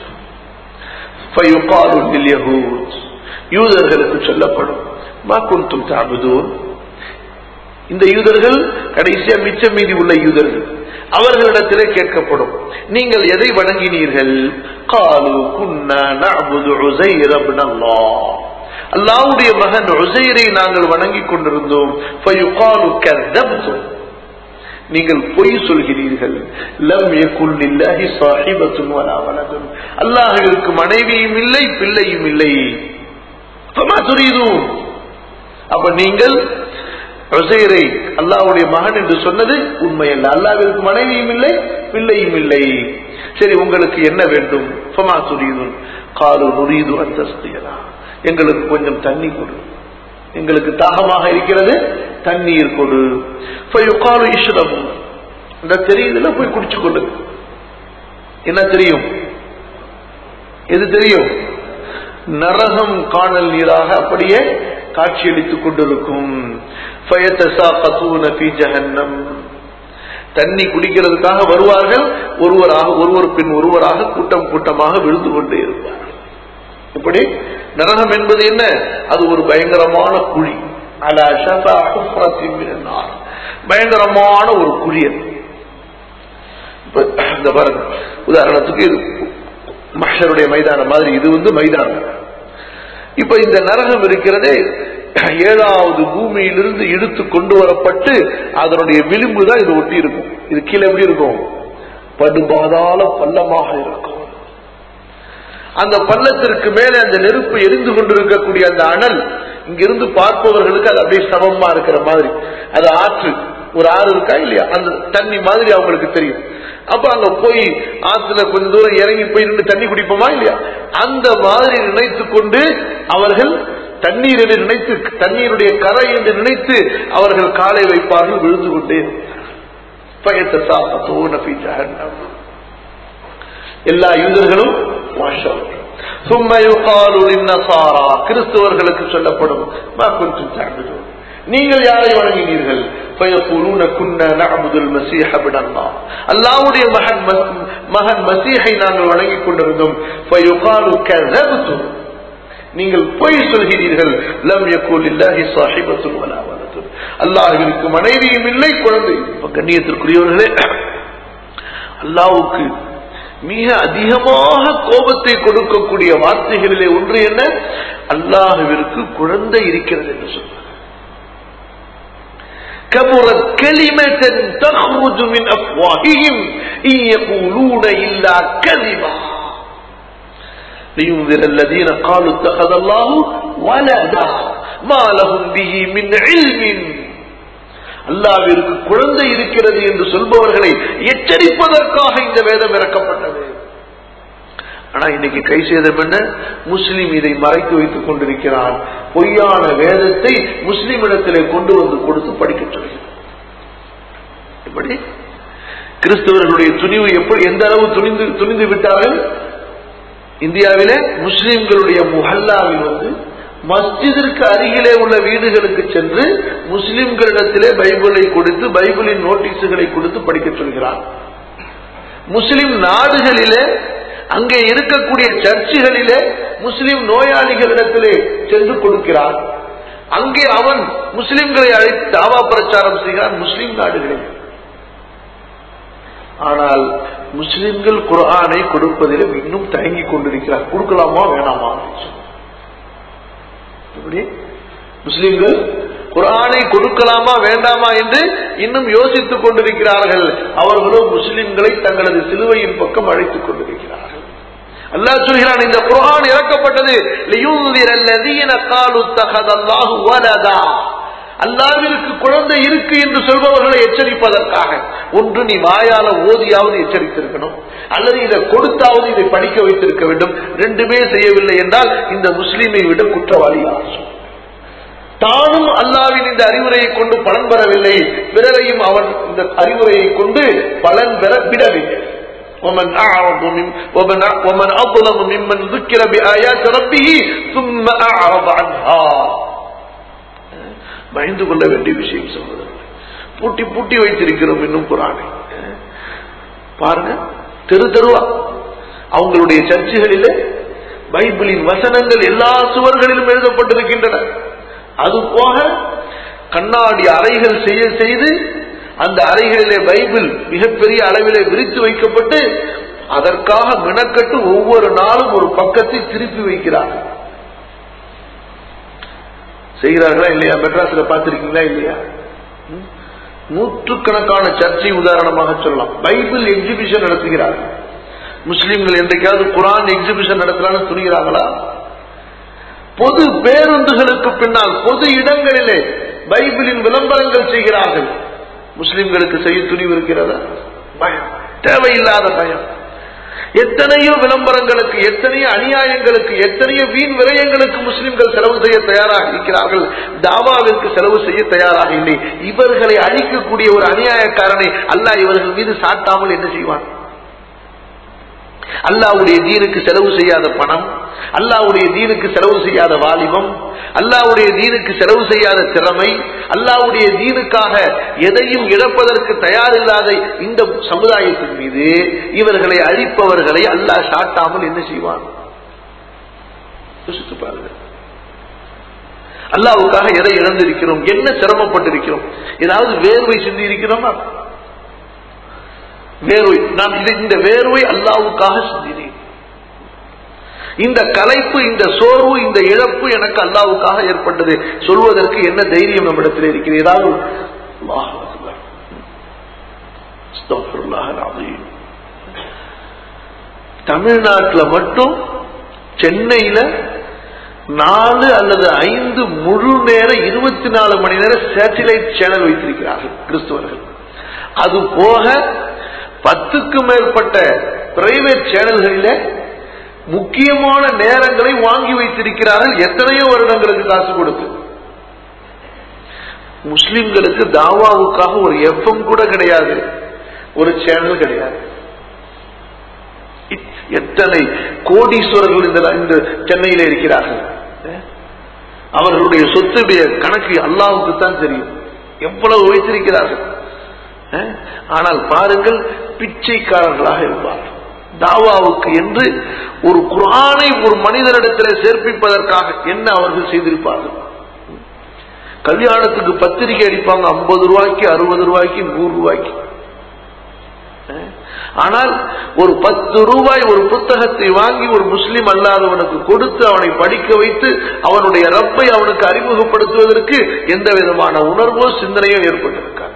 யூதர்களுக்கு சொல்லப்படும், மா குன்தும் தஅபுதூன். இந்த யூதர்கள் கடைசியா மிச்சம் மீதி உள்ள யூதர்கள், அவர்களிடத்திலே கேட்கப்படும், நீங்கள் எதை வணங்கினீர்கள்? காலு குன்னா நஅபுது உஸைர் இப்னல்லாஹ், அல்லாஹ்வுடைய மகன் உஸைரை நாங்கள் வணங்கிக் கொண்டிருந்தோம். ஃபயுகாலு கذبتم, நீங்கள் பொய் சொல்கிறீர்கள். லம் யகுல் லில்லாஹி ஸாஹிபத்துன் வலா வலதுன், அல்லாஹ்விற்கு மனைவியும் இல்லை பிள்ளையும் இல்லை. ஃபமா துரீதுன், அப்ப நீங்கள் உஸைரை அல்லாஹ்வுடைய மகன் என்று சொன்னது உண்மையல்ல. அல்லாஹ்விற்கு மனைவியும் இல்லை பிள்ளையும் இல்லை. சரி, உங்களுக்கு என்ன வேண்டும்? ஃபமா துரீதுன் காலு நுரீது அன் தஸ்கியனா, எங்களுக்கு கொஞ்சம் தண்ணி கொடு, எங்களுக்கு தாகமாக இருக்கிறது, தண்ணீர் கொடு. ஃபயுகாலு இஷ்ரபு, இந்த தெரியுதுல போய் குடிச்சு கொண்டு. என்ன தெரியும்? எது தெரியும்? நரகம் காணல் நீராக அப்படியே காட்சியளித்துக் கொண்டிருக்கும். ஃபயதசாகதுன ஃபீ ஜஹன்னம், தண்ணி குடிக்கிறதுக்காக வருவார்கள், ஒருவராக ஒருவர் பின் ஒருவராக கூட்டம் கூட்டமாக விழுந்து கொண்டே இருப்பார்கள். இப்படி நரகம் என்பது என்ன? அது ஒரு பயங்கரமான குழி. அலா ஷஃபா ஹுஃப்ரத்தின் மினன் நார், பயங்கரமான ஒரு குழி. இந்த பாருங்க, உதாரணத்துக்கு இது மஹ்ஷருடைய மைதானம் மாதிரி, இது வந்து மைதானம். இப்ப இந்த நரகம் இருக்கிறதே, ஏழாவது பூமியிலிருந்து இழுத்து கொண்டு வரப்பட்டு அதனுடைய விளிம்பு தான் இது ஒட்டி இருக்கும். இது கீழே எப்படி இருக்கும்? படுபாதாள பள்ளமாக இருக்கும். அந்த பள்ளத்திற்கு மேலே அந்த நெருப்பு எரிந்து கொண்டிருக்கக்கூடிய அந்த அனல் இங்கிருந்து பார்ப்பவர்களுக்கு அது அப்படியே சமமா இருக்கிற மாதிரி. அது ஆற்று, ஒரு ஆறு இருக்கா இல்லையா, அந்த தண்ணி மாதிரி அவங்களுக்கு தெரியும். அப்ப அங்க போய் ஆற்றுல கொஞ்ச தூரம் இறங்கி போய் நின்று தண்ணி குடிப்போமா இல்லையா, அந்த மாதிரி நினைத்து கொண்டு அவர்கள் தண்ணீர் என்று நினைத்து, தண்ணீருடைய கரை என்று நினைத்து அவர்கள் காலை வைப்பார்கள், விழுந்து கொண்டே. எல்லா யூதர்களும் கிறிஸ்தவர்களுக்கு சொல்லப்படும், நீங்கள் யாரை வணங்கினீர்கள்? அல்லாஹ்வுடைய மகன் மகன் மசீஹை நாங்கள் வணங்கிக் கொண்டிருந்தோம். நீங்கள் பொய் சொல்கிறீர்கள். லம் யகுல் லில்லாஹி ஸாஹிபத்துன் வலா வலதுன், அல்லாஹ்விற்கு மனைவியும் இல்லை குழந்தை. கண்ணியத்திற்குரியவர்களே, அல்லாஹ்வுக்கு மிக அதிகமாக கோபத்தை கொடுக்கக்கூடிய வார்த்தைகளிலே ஒன்று என்ன? அல்லாஹ்விற்கு குழந்தை இருக்கிறது என்று சொன்னார். கபுரத் கலிமத்தன் தக்ருஜு மின் அஃப்வாஹிஹிம் இன் யகூலூன இல்லா கஸிபா لينذر الذين قالوا اتخذ الله ولدا ما لهم به من علم. அல்லாஹ்விற்கு குழந்தை இருக்கிறது என்று சொல்பவர்களை எச்சரிப்பதற்காக இந்த வேதம் இறக்கப்பட்டது. ஆனா இன்னைக்கு கை சேதம் என்ன? முஸ்லிம் இதை மறைத்து வைத்துக் கொண்டிருக்கிறான். பொய்யான வேதத்தை முஸ்லிமிடத்திலே கொண்டு வந்து கொடுத்து படிக்க சொல்கிறார். இப்படி கிறிஸ்தவர்களுடைய துணிவு எப்படி, எந்த அளவு துணிந்து துணிந்து விட்டார்கள்? இந்தியாவிலே முஸ்லிம்களுடைய முஹல்லாவில் வந்து மஸ்ஜிதிற்கு அருகிலே உள்ள வீடுகளுக்கு சென்று முஸ்லிம்களிடத்திலே பைபிளை கொடுத்து, பைபிளின் நோட்டீஸுகளை கொடுத்து படிக்க சொல்கிறார். முஸ்லிம் நாடுகளிலே அங்கே இருக்கக்கூடிய சர்ச்சுகளிலே முஸ்லிம் நோயாளிகளிடத்திலே சென்று கொடுக்கிறார். அங்கே அவன் முஸ்லிம்களை அழைத்து தாவா பிரச்சாரம் செய்கிறான் முஸ்லிம் நாடுகளில். ஆனால் முஸ்லிம்கள் குர்ஆனை கொடுப்பதில் இன்னும் தயங்கிக் கொண்டிருக்கிறார். கொடுக்கலாமா வேணாமா? முஸ்லிம்கள் குர்ஆனை கொடுக்கலாமா வேண்டாமா என்று இன்னும் யோசித்துக் கொண்டிருக்கிறார்கள். அவர்களோ முஸ்லிம்களை தங்களது சிலுவையின் பக்கம் அழைத்துக் கொண்டிருக்கிறார்கள். அல்லாஹ் சொல்கிறான், இந்த குர்ஆன் இறக்கப்பட்டது லியுன்திர அல்லதீன காலு தகதல்லாஹு வலதா, அல்லாஹ்விற்கு குழந்தை இருக்கு என்று சொல்பவர்களை எச்சரிப்பதற்காக. ஒன்று நீ வாயால ஓதியாவது எச்சரித்திருக்கணும், அல்லது இதை கொடுத்தாவது இதை படிக்க வைத்திருக்க வேண்டும். ரெண்டுமே செய்யவில்லை என்றால் இந்த முஸ்லிமை விட குற்றவாளியாகும். தானும் அல்லாஹ்வின் இந்த அறிவுரையை கொண்டு பலன் பெறவில்லை, பிறரையும் அவன் இந்த அறிவுரையை கொண்டு பலன் பெற விடவில்லை. ومن أعرض من ومن أظلم ممن ذكر بآيات ربه ثم أعرض عنها. பயந்து கொள்ள வேண்டிய விஷயம் சொல்வது. பூட்டி பூட்டி வைத்திருக்கிறோம் இன்னும் குர்ஆனை. பாருங்க, தெரு தெருவா அவங்களுடைய சர்ச்சுகளிலே பைபிளின் வசனங்கள் எல்லா சுவர்களிலும் எழுதப்பட்டிருக்கின்றன. அது போக கண்ணாடி அறைகள் செய்ய செய்து அந்த அறைகளிலே பைபிள் மிகப்பெரிய அளவிலே விரித்து வைக்கப்பட்டு அதற்காக மினக்கட்டு ஒவ்வொரு நாளும் ஒரு பக்கத்தை திருப்பி வைக்கிறார்கள். செய்கிறார்களா இல்லையா? மெட்ராஸ்ல பார்த்திருக்கீங்களா இல்லையா? நூற்றுக்கணக்கான சர்ச்சை உதாரணமாக சொல்லலாம். பைபிள் எக்ஸிபிஷன் நடத்துகிறார்கள். முஸ்லிம்கள் என்றைக்காவது குர்ஆன் எக்ஸிபிஷன் நடத்தலாம்னு துணிகிறாங்களா? பொது பேருந்துகளுக்கு பின்னால் பொது இடங்களிலே பைபிளின் விளம்பரங்கள் செய்கிறார்கள். முஸ்லிம்களுக்கு செய்ய துணிவு இருக்கிறதா? பயம், தேவையில்லாத பயம். எத்தனையோ விளம்பரங்களுக்கு, எத்தனையோ அநியாயங்களுக்கு, எத்தனையோ வீண் விரயங்களுக்கு முஸ்லிம்கள் செலவு செய்ய தயாராக இருக்கிறார்கள். தாவாவிற்கு செலவு செய்ய தயாராக இல்லை. இவர்களை அழிக்கக்கூடிய ஒரு அநியாயக்காரனை அல்லாஹ் இவர்கள் மீது சாட்டாமல் என்ன செய்வான்? அல்லாஹ்வுடைய தீனுக்கு செலவு செய்யாத பணம், அல்லாஹ்வுடைய தீனுக்கு செலவு செய்யாத வாலிபம், அல்லாஹ்வுடைய தீனுக்கு செலவு செய்யாத திறமை, அல்லாஹ்வுடைய தீனுக்காக எதையும் இழப்பதற்கு தயாரில்லாத இந்த சமுதாயத்தின் மீது இவர்களை அழிப்பவர்களை அல்லாஹ் சாட்டாமல் என்ன செய்வான்? யோசித்து பாருங்க. அல்லாஹ்வுக்காக எதை இழந்திருக்கிறோம்? என்ன சிரமப்பட்டிருக்கிறோம்? ஏதாவது வேர்வை சிந்தி இருக்கிறோமா? வேர்வை, நான் இந்த வேர்வை அல்லாஹ்வுக்காக சிந்தினேன். இந்த கலைப்பு, இந்த சோர்வு, இந்த இழப்பு எனக்கு அல்லாஹ்வுக்காக ஏற்பட்டது சொல்வதற்கு என்ன தைரியம் நம்மிடத்தில் இருக்கிறது? ஏதாவது தமிழ்நாட்டில் மட்டும் சென்னையில நாலு அல்லது ஐந்து முழு நேர இருபத்தி நாலு மணி நேரம் சேட்டலைட் சேனல் வைத்திருக்கிறார்கள் கிறிஸ்தவர்கள். அது போக பத்துக்கு மேற்பட்ட பிரைவேட் சேனல்களில முக்கியமான நேரங்களை வாங்கி வைத்திருக்கிறார்கள். எத்தனையோ வருடங்களுக்கு காசு கொடுத்து. முஸ்லிம்களுக்கு தாவாவுக்காக ஒரு எஃப்எம் கூட கிடையாது, ஒரு சேனல் கிடையாது. எத்தனை கோடீஸ்வரர்கள் இந்த சென்னையில இருக்கிறார்கள். அவர்களுடைய சொத்துடைய கணக்கு அல்லாஹ்வுக்கு தான் தெரியும், எவ்வளவு வைத்திருக்கிறார்கள். ஆனால் பாருங்கள், பிச்சைக்காரர்களாக இருப்பார்கள். தாவாவுக்கு என்று ஒரு குர்ஆனை ஒரு மனிதனிடத்தில் சேர்ப்பிப்பதற்காக என்ன அவர்கள் செய்திருப்பார்கள்? கல்யாணத்துக்கு பத்திரிகை அடிப்பாங்க, ஐம்பது ரூபாய்க்கு, அறுபது ரூபாய்க்கு, நூறு ரூபாய்க்கு. ஆனால் ஒரு பத்து ரூபாய் ஒரு புத்தகத்தை வாங்கி ஒரு முஸ்லிம் அல்லாதவனுக்கு கொடுத்து அவனை படிக்க வைத்து அவனுடைய ரப்பை அவனுக்கு அறிமுகப்படுத்துவதற்கு எந்த விதமான உணர்வோ சிந்தனையோ ஏற்பட்டிருக்காங்க.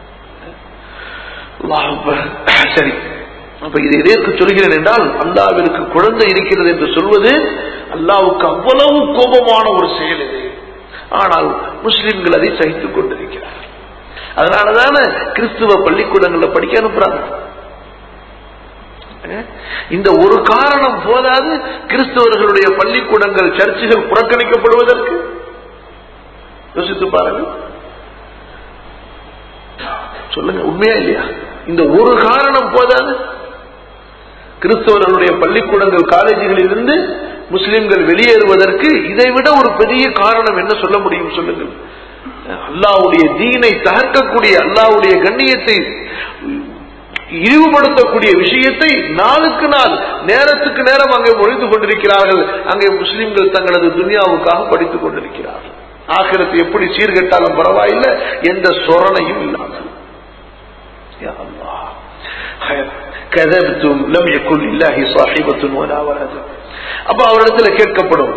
சரி, அப்ப இதை எதற்கு சொல்கிறேன் என்றால், அல்லாஹ்விற்கு குழந்தை இருக்கிறது என்று சொல்வது அல்லாஹ்வுக்கு அவ்வளவு கோபமான ஒரு செயல் இது. ஆனால் முஸ்லிம்கள் அதை சகித்துக் கொண்டிருக்கிறார்கள். அதனாலதான கிறிஸ்துவ பள்ளிக்கூடங்களில் படிக்க அனுப்புறாங்க. இந்த ஒரு காரணம் போதாது கிறிஸ்தவர்களுடைய பள்ளிக்கூடங்கள், சர்ச்சுகள் புறக்கணிக்கப்படுவதற்கு? யோசித்து பாருங்கள், சொல்லுங்க, உண்மையா இல்லையா? இந்த ஒரு காரணம் போதாது கிறிஸ்தவர்களுடைய பள்ளிக்கூடங்கள், காலேஜுகளில் இருந்து முஸ்லிம்கள் வெளியேறுவதற்கு? இதை விட ஒரு பெரிய காரணம் என்ன சொல்ல முடியும் சொல்லுங்கள்? அல்லாஹ்வுடைய தீனை தகர்க்கக்கூடிய, அல்லாஹ்வுடைய கண்ணியத்தை இழிவுபடுத்தக்கூடிய விஷயத்தை நாளுக்கு நாள், நேரத்துக்கு நேரம் அங்கே ஒழித்து கொண்டிருக்கிறார்கள். அங்கே முஸ்லிம்கள் தங்களது துன்யாவுக்காக படித்துக் கொண்டிருக்கிறார்கள். ஆகிரத்தை எப்படி சீர்கட்டாலும் பரவாயில்லை, எந்த சொரணையும் இல்லாமல். அப்ப அவரிடத்துல கேட்கப்படும்,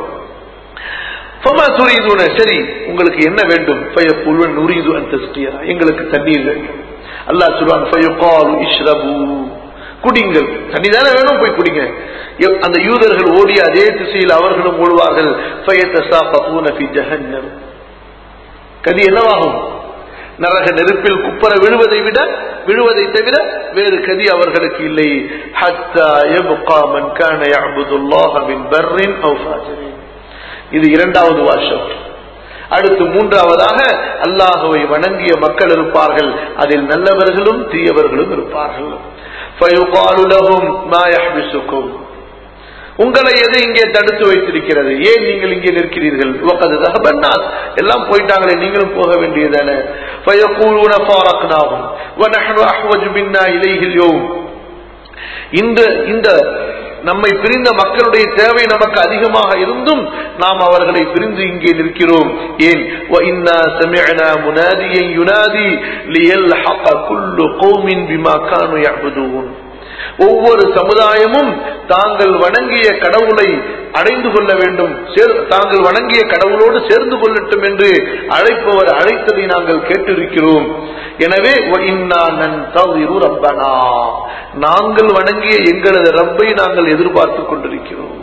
சரி உங்களுக்கு என்ன வேண்டும்? எங்களுக்கு தண்ணீர் வேண்டும். அல்லாஹ் சொல்வான், குடிங்கள், தண்ணி தானே வேணும், போய் குடிங்க. அந்த யூதர்கள் ஓடி அதே திசையில் அவர்களும் ஓடுவார்கள். கதி என்னவாகும்? நரக நெருப்பில் குப்பர விழுவதை விட விழுவதை தவிர வேறு கதி அவர்களுக்கு இல்லை. ஹத்தா யப்கா மன் கான யஅபுதுல்லாஹ மின் பர்ரின் அவ் ஃபாஜிரின். இது இரண்டாவது வாசம். அடுத்து மூன்றாவதாக அல்லாஹ்வை வணங்கிய மக்கள் இருப்பார்கள், அதில் நல்லவர்களும் தீயவர்களும் இருப்பார்கள். ஃபயுகாலு லஹும் மா யஹ்பிசுக்கும், உங்களை எது இங்கே தடுத்து வைத்திருக்கிறது, ஏன் நீங்கள் இங்கே நிற்கிறீர்கள்? வகத் ذهب الناس, எல்லாம் போயிட்டாங்களே, நீங்களும் போக வேண்டியதானே. فيقولون فارقناهم ونحن احوج منا اليه اليوم, இந்த இந்த நம்மை பிரிந்த மக்களுடைய தேவை நமக்கு அதிகமாக இருந்தும் நாம் அவர்களை பிரிந்து இங்கே நிற்கிறோம். ஏன்? وَإِنَّا سَمِعْنَا مُنَادِيًا يُنَادِي لِيَلْحَقَ كُلُّ قَوْمٍ بِمَا كَانُوا يَعْبُدُونَ, ஒவ்வொரு சமுதாயமும் தாங்கள் வணங்கிய கடவுளை அடைந்து கொள்ள வேண்டும், தாங்கள் வணங்கிய கடவுளோடு சேர்ந்து கொள்ளட்டும் என்று அழைப்பவர் அழைத்ததை நாங்கள் கேட்டிருக்கிறோம். எனவே ரப்பனா, நாங்கள் வணங்கிய எங்களது ரப்பை நாங்கள் எதிர்பார்த்துக் கொண்டிருக்கிறோம்.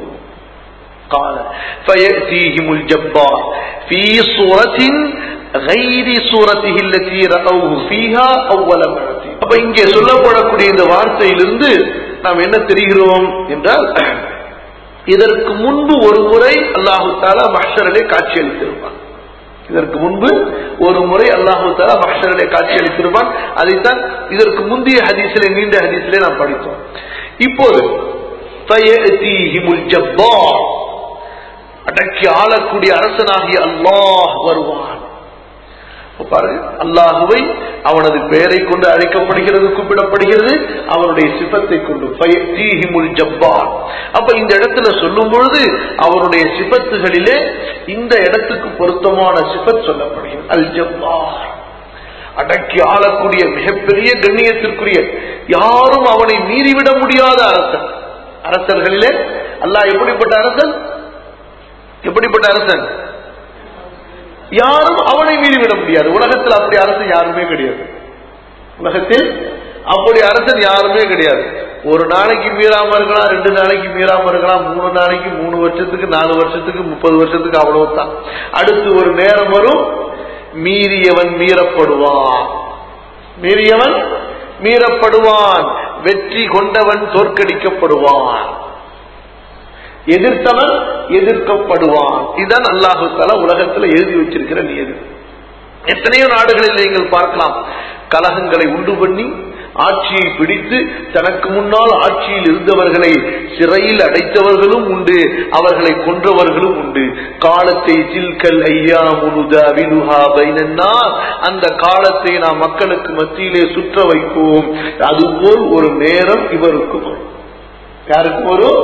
அப்ப இங்கே சொல்லப்படக்கூடிய இந்த வார்த்தையிலிருந்து நாம் என்ன தெரிகிறோம் என்றால், இதற்கு முன்பு ஒரு முறை அல்லாஹு தஆலா மஹ்ஷரிலே காட்சியளித்திருப்பான். இதற்கு முன்பு ஒரு முறை அல்லாஹு தஆலா மஹ்ஷரிலே காட்சியளித்திருப்பான். அதைத்தான் இதற்கு முந்தைய ஹதீஸிலே, நீண்ட ஹதீஸிலே நாம் படித்தோம். இப்போது ஃபயஅதீஹிமுல் ஜப்பார், அடக்கி ஆளக்கூடிய அரசனாகிய அல்லாஹ் வருவான். பாருங்க, அல்லாஹுவை அவனது பெயரை கொண்டு அழைக்கப்படுகிறது, கூப்பிடப்படுகிறது, அவனுடைய சிபத்தை கொண்டு. ஃபயஅதீஹிமுல் ஜப்பார். அப்ப இந்த இடத்துல சொல்லும் பொழுது அவருடைய சிபத்துகளிலே இந்த இடத்துக்கு பொருத்தமான சிபத் சொல்லப்படுகிறது, அல் ஜப்பார், அடக்கி ஆளக்கூடிய மிகப்பெரிய கண்ணியத்திற்குரிய, யாரும் அவனை மீறிவிட முடியாத அரசன். அரசர்களிலே அல்லாஹ் எப்படிப்பட்ட அரசன்? எப்படிப்பட்ட அரசன்? யாரும் அவனை மீறிவிட முடியாது. உலகத்தில் அப்படி அரசன் யாருமே கிடையாது. உலகத்தில் அப்படி அரசன் யாருமே கிடையாது. ஒரு நாளைக்கு மீறாம இருக்கலாம், ரெண்டு நாளைக்கு மீறாம இருக்கலாம், மூணு நாளைக்கு, மூணு வருஷத்துக்கு, நாலு வருஷத்துக்கு, முப்பது வருஷத்துக்கு, அவ்வளவுதான். அடுத்து ஒரு நேரம் வரும், மீறியவன் மீறப்படுவான், மீறியவன் மீறப்படுவான், வெற்றி கொண்டவன் தோற்கடிக்கப்படுவான், எதிர்த்தவன் எதிர்க்கப்படுவான். இதுதான் அல்லாஹு தஆலா உலகத்தில் எழுதி வச்சிருக்கிற நியதி. எத்தனையோ நாடுகளில் நீங்கள் பார்க்கலாம், கலகங்களை உண்டு பண்ணி ஆட்சியை பிடித்து தனக்கு முன்னால் ஆட்சியில் இருந்தவர்களை சிறையில் அடைத்தவர்களும் உண்டு, அவர்களை கொன்றவர்களும் உண்டு. காலத்தை தில்கல் ஐயாமு நுதாவிலுஹா பைனன் நாஸ், அந்த காலத்தை நாம் மக்களுக்கு மத்தியிலே சுற்ற வைப்போம். அதுபோல் ஒரு நேரம் இவருக்கு வரும். யாருக்கு வரும்?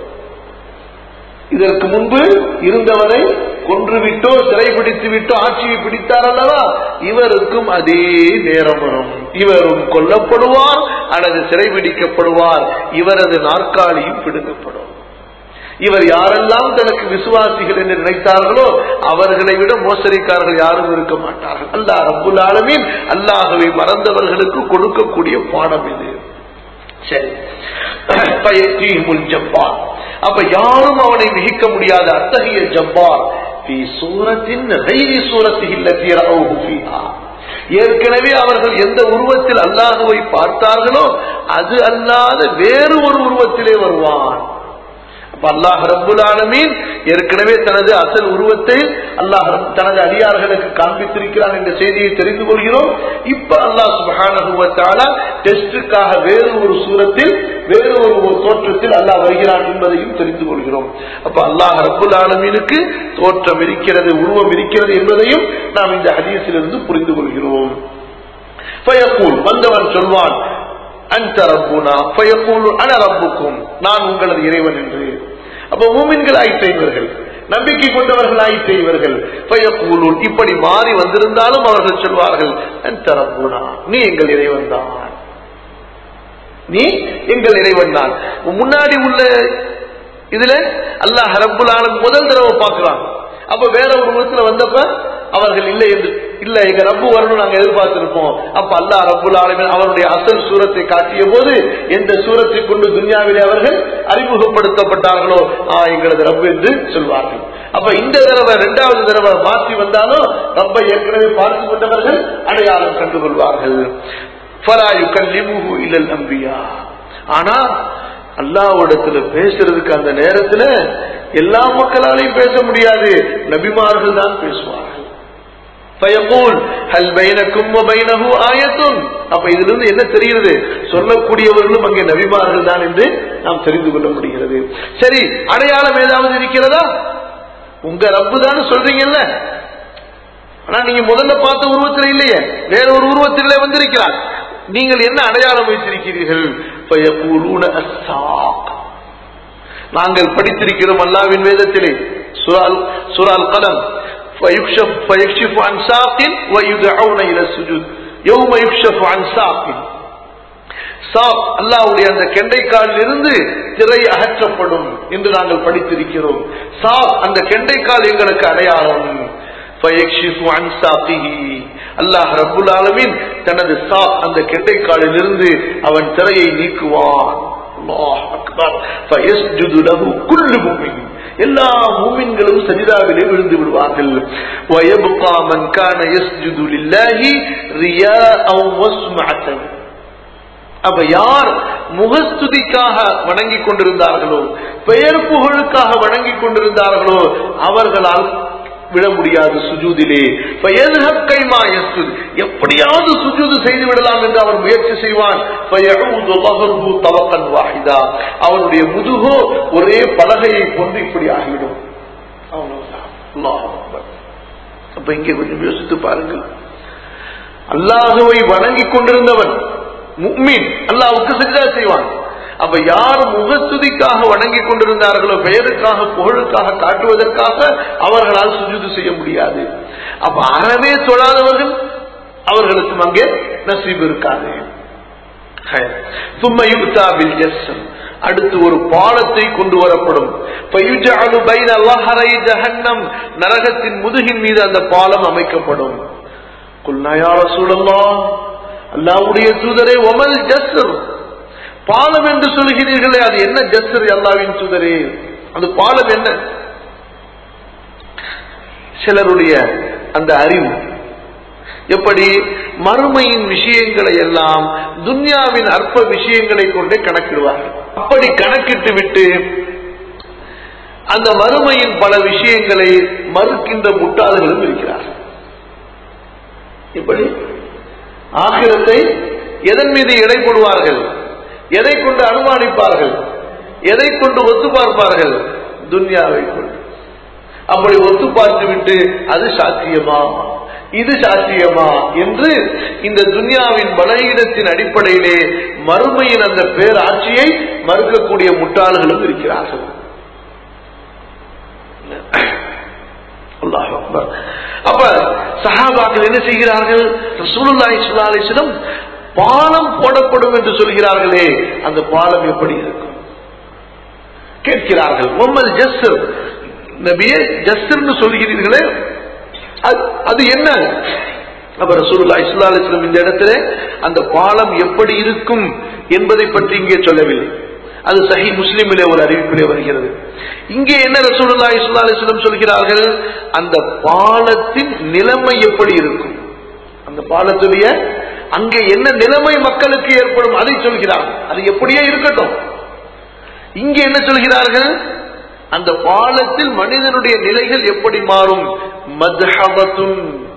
இதற்கு முன்பு இருந்தவரை கொன்றுவிட்டோ சிறைபிடித்து விட்டோ ஆட்சியை பிடித்தார் அல்லவா, இவருக்கும் அதே நேரம் வரும். இவரும் கொல்லப்படுவார் அல்லது சிறைபிடிக்கப்படுவார், இவரது நாற்காலியும் பிடுங்கப்படும். இவர் யாரெல்லாம் தனக்கு விசுவாசிகள் என்று நினைத்தார்களோ அவர்களை விட மோசடிக்காரர்கள் யாரும் இருக்க மாட்டார்கள். அல்லாஹ் ரப்புல் ஆலமீன் அல்லாஹ்வை மறந்தவர்களுக்கு கொடுக்கக்கூடிய பாடம் இது. சரி, ஃபயதீஹுல் ஜப்பார், அப்ப யாரும் அவனை மிகிக்க முடியாத அத்தகைய ஜப்பார், ஏற்கனவே அவர்கள் எந்த உருவத்தில் அல்லாஹுவை பார்த்தார்களோ அது அல்லாத வேறு ஒரு உருவத்திலே வருவான். அல்லாஹ் ரப்புல் ஆலமீன் ஏற்கனவே தனது அசல் உருவத்தை அல்லாஹ் தனது அடியார்களுக்கு காண்பித்திருக்கிறான் என்ற செய்தியை தெரிந்து கொள்கிறோம். இப்ப அல்லாஹ் சுப்ஹானஹு வ தஆலா டெஸ்டுக்காக வேறு ஒரு சூரத்தில் வேறு ஒரு தோற்றத்தில் அல்லாஹ் வருகிறான் என்பதையும் தெரிந்து கொள்கிறோம். அப்ப அல்லாஹ் ரப்புல் ஆலமீனுக்கு தோற்றம் இருக்கிறது, உருவம் இருக்கிறது என்பதையும் நாம் இந்த ஹதீஸிலிருந்து புரிந்து கொள்கிறோம். ஃபயகூல், வந்தவன் சொல்வான், அன்த ரப்புனா ஃபயகூலு அன ரப்புக்கும், நான் உங்களது இறைவன் என்று. அப்ப மூமின்கள் ஆயிற்றவர்கள், நம்பிக்கை கொண்டவர்கள் ஆயிற்றவர்கள். ஃபயகூலு, இப்படி மாறி வந்திருந்தாலும் அவர்கள் சொல்வார்கள், அன்த ரப்புனா, நீ எங்கள் இறைவன் தான், நீ எங்கள் இறைவன் தான். முன்னாடி உள்ள இதுல அல்லாஹ் ரப்புல் ஆலமீன் முதல் தடவை பார்க்கிறான். அப்ப வேற ஒரு விதத்துல வந்தப்ப அவர்கள் இல்லை என்று இல்ல எங்க ரப்பு வரணும் நாங்க எதிர்பார்த்திருப்போம். அப்ப அல்லாஹ் ரப்புல் ஆலமீன் அவருடைய அசல் சூரத்தை காட்டிய போது எந்த சூரத்தை கொண்டு துன்யாவிலே அவர்கள் அறிமுகப்படுத்தப்பட்டார்களோ எங்களது ரப்பு என்று சொல்வார்கள். அப்ப இந்த தடவை இரண்டாவது தடவை மாற்றி வந்தாலும் ரப்பை ஏற்கனவே பார்த்து கொண்டவர்கள் அடையாளம் கண்டுகொள்வார்கள். ஆனா அல்லாஹ்விடத்துல பேசுறதுக்கு அந்த நேரத்துல எல்லா மக்களாலையும் பேச முடியாது, நபிமார்கள் தான் பேசுவார்கள். அப்ப இதுல இருந்து என்ன தெரிகிறது? சொல்லக்கூடியவர்களும் அங்கே நபிமார்கள் தான் என்று நாம் தெரிந்து கொள்ள முடிகிறது. சரி, அடையாளம் ஏதாவது இருக்கிறதா? உங்க ரப்பு தான் சொல்றீங்கல்ல, ஆனா நீங்க முதல்ல பார்த்த உருவத்தில் இல்லையே, வேற ஒரு உருவத்திலே வந்திருக்கிறார். நீங்கள் என்ன அடையாளம் வைத்திருக்கிறீர்கள்? நாங்கள் படித்திருக்கிறோம் அல்லாஹ்வின் வேதத்திலே சூரா அல் கலம் فيكشف عن ساق ويدعون الى السجود يوم يكشف عن ساق. சாப் அல்லாஹ்வுடைய அந்த கெண்டைக்காலில் இருந்து திரை அகற்றப்படும் என்று நாங்கள் படித்திருக்கிறோம். சாப் அந்த கெண்டைக்கால் எங்களுக்கு அடையாளம். அல்லாஹ் ரப்புல் ஆலமீன் தனது சாப் அந்த கெண்டைக்காலில் இருந்து அவன் திரையை நீக்குவான். அல்லாஹ் அக்பர். ஃபயஸ்ஜுது லஹு குல்லு முஃமின், எல்லா மூமின்களும் சஜிதாவிலே விழுந்து விடுவார்கள். வயப்கா மன் கான யஸ்ஜுது லில்லாஹி ரியாஅன் வஸ்மஅத்தன். அப்ப யார் முகஸ்துதிக்காக வணங்கிக் கொண்டிருந்தார்களோ, பெயர் புகழுக்காக வணங்கிக் கொண்டிருந்தார்களோ அவர்களால் விட முடியாது சுஜூதிலே. எப்படியாவது சுஜூது செய்து விடலாம் என்று அவர் முயற்சி செய்வான். அவனுடைய முதுகோ ஒரே பலகையை கொண்டு இப்படி ஆகிவிடும். அப்ப இங்கே கொஞ்சம் யோசித்து பாருங்கள். அல்லாஹுவை வணங்கிக் கொண்டிருந்தவன் முஃமின் அல்லாஹ்வுக்கு சஜ்தா செய்வான். அப்ப யார் முகஸ்துதிக்காக வணங்கிக் கொண்டிருந்தார்களோ, பெயருக்காக புகழுக்காக காட்டுவதற்காக அவர்களால் சுஜூது செய்ய முடியாது. அப்ப அறவே தொழாதவர்கள் அவர்களுக்கும் அங்கே நசீப் இருக்காது. அடுத்து ஒரு பாலத்தை கொண்டு வரப்படும். நரகத்தின் முதுகின் மீது அந்த பாலம் அமைக்கப்படும். அல்லாஹ்வுடைய தூதரே, ஒமல் ஜஸ்ர், பாலம் என்று சொல்கிறீர்களே, அது என்ன ஜஸ்ர்? அல்லாஹ்வின் தூதரே, அந்த பாலம் என்ன? சிலருடைய அந்த அறிவு எப்படி மறுமையின் விஷயங்களை எல்லாம் துன்யாவின் அற்ப விஷயங்களை கொண்டே கணக்கிடுவார்கள். அப்படி கணக்கிட்டு விட்டு அந்த மறுமையின் பல விஷயங்களை மறுக்கின்ற முட்டாள்களும் இருக்கிறார்கள். இப்படி ஆகிரத்தை எதன் மீது எடை போடுவார்கள்? எதை கொண்டு அனுமானிப்பார்கள்? எதை கொண்டு ஒத்து பார்ப்பார்கள்? துன்யாவை கொண்டு. அப்படி ஒத்து பார்த்து விட்டு அது சாத்தியமா, இது சாத்தியமா என்று இந்த துன்யாவின் பலகீனத்தின் அடிப்படையிலே மறுமையின் அந்த பேராட்சியை மறுக்கக்கூடிய முட்டாள்களும் இருக்கிறார்கள். அல்லாஹ் அக்பர். அப்ப சஹாபாக்கள் என்ன செய்கிறார்கள்? ரசூலுல்லாஹி ஸல்லல்லாஹு அலைஹி வஸல்லம் பாலம் போடப்படும் என்று சொல்கிறார்களே, அந்த பாலம் எப்படி இருக்கும் கேட்கிறார்கள். உம்மல் ஜஸ்ர், நபியே ஜஸ்ர்னு சொல்கிறீர்களே, அது என்ன? அப்ப ரசூலுல்லாஹி ஸல்லல்லாஹு அலைஹி வஸல்லம் இந்த இடத்துல அந்த பாலம் எப்படி இருக்கும் என்பதை பற்றி இங்கே சொல்லவில்லை. அது சஹீஹ் முஸ்லிமிலே ஒரு அறிவிப்பிலே வருகிறது. இங்கே என்ன ரசூலுல்லாஹி ஸல்லல்லாஹு அலைஹி வஸல்லம் சொல்கிறார்கள்? அந்த பாலத்தின் நிலைமை எப்படி இருக்கும், அந்த பாலத்துடைய அங்கே என்ன நிலைமை மக்களுக்கு ஏற்படும் அதை சொல்கிறார்கள். அது எப்படியே இருக்கட்டும். இங்கே என்ன சொல்கிறார்கள்? அந்த பாலத்தில் மனிதனுடைய நிலைகள் எப்படி மாறும்? மத்ஹபத்துன்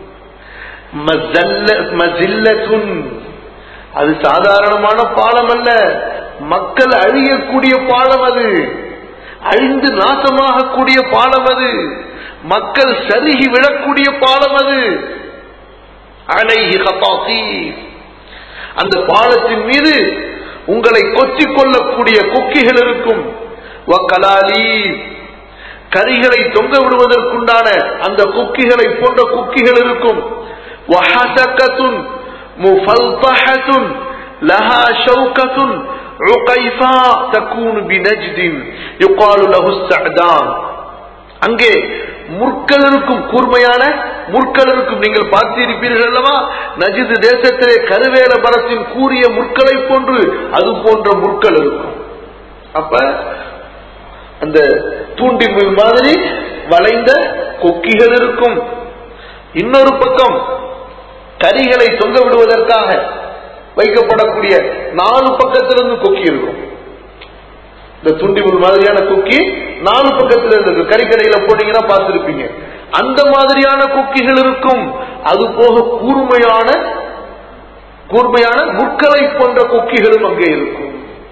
மஸில்லத்துன், அது சாதாரணமான பாலம் அல்ல, மக்கள் அழியக்கூடிய பாலம், அது அழிந்து நாசமாகக்கூடிய பாலம், அது மக்கள் சருகி விழக்கூடிய பாலம், அது அலைஹி கதாதீப், அந்த பாலத்தின் மீது உங்களை கொத்திக் கொள்ளக்கூடிய கொக்கிகள் இருக்கும். வக்கலாலி, கரிகளை தொங்க விடுவதற்குண்டான அந்த கொக்கிகளை போன்ற கொக்கிகள் இருக்கும். வஹசகத்துன் முஃபல்தஹத்துன் லஹா ஷௌகத்துன் உகைஃபா தகூன் பினஜ்தின் யுகாலு லஹு ஸஅதான், அங்கே முற்கள் இருக்கும், கூர்மையான முற்கள் இருக்கும். நீங்கள் பார்த்திருப்பீர்கள் அல்லவா, நஜிது தேசத்திலே கருவேல மரத்தின் கூறிய முற்களை போன்று அது போன்ற முற்கள் இருக்கும். அப்ப அந்த தூண்டில் மாதிரி வளைந்த கொக்கிகள் இருக்கும். இன்னொரு பக்கம் கரிகளை தொங்க விடுவதற்காக வைக்கப்படக்கூடிய நாலு பக்கத்திலிருந்து கொக்கி இருக்கும். இந்த துண்டிமுள் மாதிரியான கொக்கி நாலு பக்கத்தில் இருக்கு. கறிக்கடையில போட்டீங்கன்னா பார்த்திருப்பீங்க. அந்த மாதிரியான கொக்கிகள் இருக்கும். அது போக கூர்மையான கூர்மையான முற்களை போன்ற கொக்கிகளும் அங்கே இருக்கும்.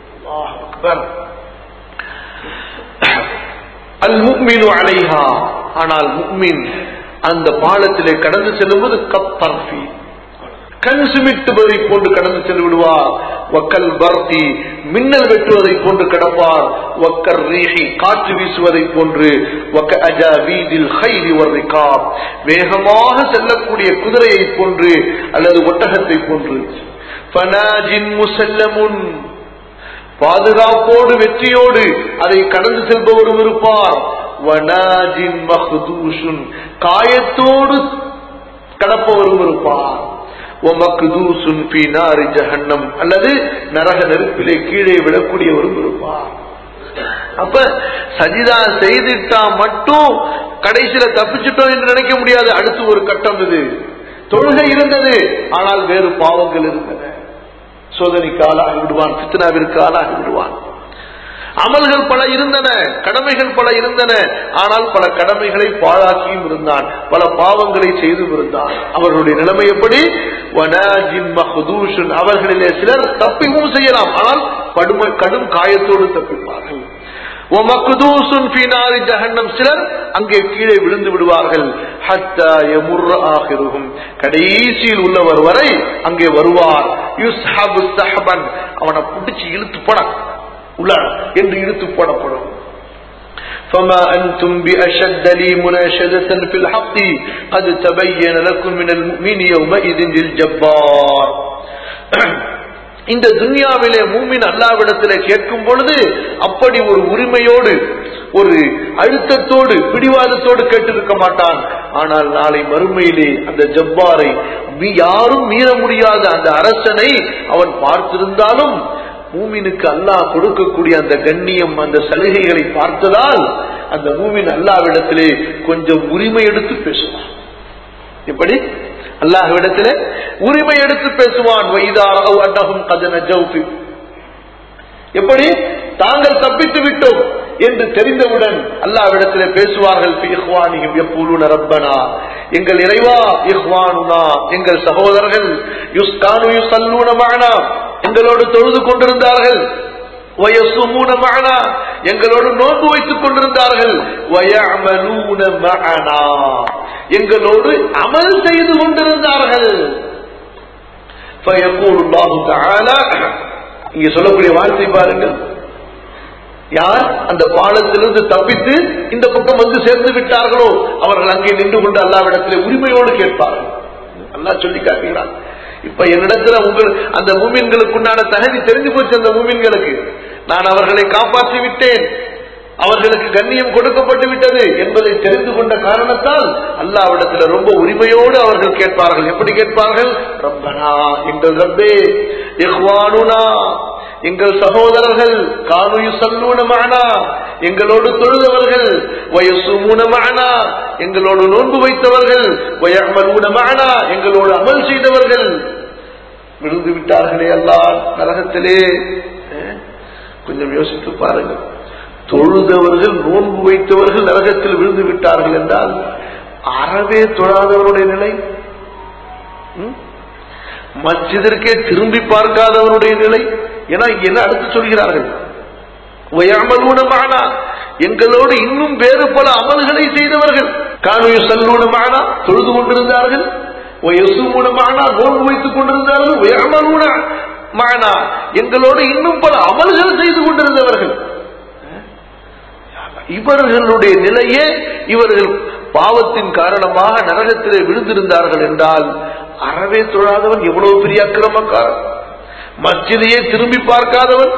அல் முஃமினு அலைஹா, ஆனால் முஃமின் அந்த பாலத்திலே கடந்து செல்லும்போது கத்தர்ஃபி கண் சுமிட்டுவதை போன்று கடந்து சென்று விடுவார். வக்கல் பர்தி மின்னல் வெட்டுவதை போன்று கடப்பார். வக்கர் ரீஹி காற்று வீசுவதை போன்று. வக்க அஜாபீதில் கைரி வர்ரிகாப் வேகமாக செல்லக்கூடிய குதிரையை போன்று அல்லது ஒட்டகத்தை போன்று. ஃபனாஜின் முஸல்லமுன் பாதுகாப்போடு வெற்றியோடு அதை கடந்து செல்பவரும் இருப்பார். வனாஜின் மஹ்தூஷுன் காயத்தோடு கடப்பவரும் இருப்பார். அல்லது நரக நெருப்பிலே கீழே விடக்கூடியவரும் இருப்பார். அப்ப சஜிதா செய்துட்டா மட்டும் கடைசியில தப்பிச்சுட்டோம் என்று நினைக்க முடியாது. அடுத்து ஒரு கட்டம் இது. தொழுகை இருந்தது, ஆனால் வேறு பாவங்கள் இருந்தன. சோதனைக்கு ஆளாகி விடுவான், ஃபித்னாவிற்கு ஆளாகி விடுவான். அமல்கள் பல இருந்தன, கடமைகள் பல இருந்தன, ஆனால் பல கடமைகளை பாழாக்கியும் இருந்தான், பல பாவங்களை செய்தும் இருந்தான். அவர்களுடைய நிலைமை எப்படி? அவர்களிலே சிலர் தப்பிவும் செய்யலாம், ஆனால் கடும் காயத்தோடு தப்பிப்பார்கள். சிலர் அங்கே கீழே விழுந்து விடுவார்கள். கடைசியில் உள்ளவர் வரை அங்கே வருவார். அவனை பிடிச்சு இழுத்து போட உள்ளார் என்று இழுத்து போடப்படும். فما أنتم بأشد لي مناشدة في الحق قد تبين لكم من المؤمن يومئذ الجبار. இந்த துன்யாவிலே மூமின் அல்லாஹ்விடத்திலே கேட்கும் பொழுது அப்படி ஒரு உரிமையோடு ஒரு அழுத்தத்தோடு பிடிவாதத்தோடு கேட்டிருக்க மாட்டான். ஆனால் நாளை மறுமையிலே அந்த ஜப்பாரை யாரும் மீற முடியாத அந்த அரசனை அவன் பார்த்திருந்தாலும் மூமினுக்கு அல்லாஹ் கொடுக்கக்கூடிய அந்த கண்ணியம், அந்த சலுகைகளை பார்த்ததால் அந்த மூமின் அல்லாஹ்விடத்திலே கொஞ்சம் உரிமை எடுத்து பேசுவான். எப்படி அல்லாஹ்விடத்திலே உரிமை எடுத்து பேசுவான். எப்படி தாங்கள் தப்பித்து விட்டோம் என்று தெரிந்தவுடன் அல்லாஹ்விடத்திலே பேசுவார்கள். ரப்பனா எங்கள் இறைவா, இஹ்வானுனா எங்கள் சகோதரர்கள், யுஸ்கானு யுஸல்லூன மஅனா எங்களோடு தொழுது கொண்டிருந்தார்கள், வயஸுமூன மஅனா எங்களோடு நோன்பு வைத்துக் கொண்டிருந்தார்கள், வயஅமலூன மஅனா எங்களோடு அமல் செய்து கொண்டிருந்தார்கள். ஃபயகூலு அல்லாஹு தஆலா, இங்க சொல்லக்கூடிய வார்த்தை பாருங்கள். யார் அந்த பாலத்திலிருந்து தப்பித்து இந்த பக்கம் வந்து சேர்ந்து விட்டார்களோ அவர்கள் அங்கே நின்று கொண்டு அல்லாஹ்விடத்திலே உரிமையோடு கேட்பார்கள். அல்லாஹ் சொல்லி காட்டுகிறான். இப்ப என்னிடத்துல உங்கள் அந்த மூமின்களுக்கு உண்டான தகுதி தெரிஞ்சு போச்சு. அந்த மூமின்களுக்கு நான் அவர்களை காப்பாற்றி விட்டேன், அவர்களுக்கு கண்ணியம் கொடுக்கப்பட்டு விட்டது என்பதை தெரிந்து கொண்ட காரணத்தால் அல்லாஹ்விடத்துல ரொம்ப உரிமையோடு அவர்கள் கேட்பார்கள். எப்படி கேட்பார்கள்? ரப்பனா எங்கள் ரப்பே, இஹ்வானுனா எங்கள் சகோதரர்கள், கானு யுஸல்லூன மஅனா எங்களோடு தொழுதவர்கள், வயஸுமூன மஅனா எங்களோடு நோன்பு வைத்தவர்கள், வயஅமலூன மஅனா எங்களோடு அமல் செய்தவர்கள் விழுந்து விட்டார்களே அல்லாஹ் நரகத்திலே. கொஞ்சம் யோசித்து பாருங்கள். தொழுதவர்கள் நோன்பு வைத்தவர்கள் நரகத்தில் விழுந்து விட்டார்கள் என்றால் அறவே தொழாதவருடைய நிலை, மஸ்ஜிதிற்கே திரும்பி பார்க்காதவருடைய நிலை. ஏன்னா என்ன அடுத்து சொல்கிறார்கள்? எங்களோடு இன்னும் வேறு பல அமல்களை செய்தவர்கள், கானு யுஸல்லூன மஅனா தொழுது கொண்டிருந்தார்கள், வயஸூமூன மஅனா நோன்பு வைத்துக் கொண்டிருந்தார்கள், வயஅமலூன மஅனா எங்களோடு இன்னும் பல அமல்கள் செய்து கொண்டிருந்தவர்கள். இவர்களுடைய நிலையே இவர்கள் பாவத்தின் காரணமாக நரகத்திலே விழுந்திருந்தார்கள் என்றால் அறவே தொழாதவன் எவ்வளவு பெரிய அக்கிரமக்காரன், மஸ்ஜிதையே திரும்பி பார்க்காதவன்,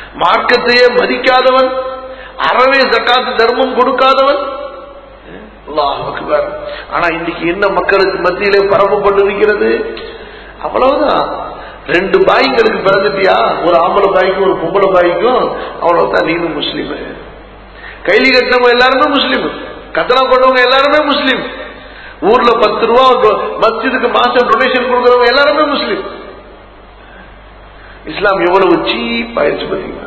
மார்க்கத்தையே மதிக்காதவன், அறவே ஜகாத் தர்மம் கொடுக்காதவன். அல்லாஹ் அக்பர். ஆனா இன்னைக்கு என்ன மக்களுக்கு மத்தியிலே பரப்பப்பட்டிருக்கிறது? அவ்வளவுதான். ரெண்டு பாய்களுக்கு பிறந்துட்டியா, ஒரு ஆம்பளை பாய்க்கும் ஒரு பொம்பளை பாய்க்கும், அவ்வளவுதான் நீனும் முஸ்லீம். கைலி கட்டினவங்க எல்லாருமே முஸ்லீம், கத்தனா போட்டவங்க எல்லாருமே முஸ்லீம், ஊர்ல பத்து ரூபா மஸ்ஜிதுக்கு மாசம் டொனேஷன் கொடுக்கறவங்க எல்லாருமே முஸ்லீம். இஸ்லாம் எவ்வளவு சீப் ஆயிடுச்சு பாத்தீங்கன்னா.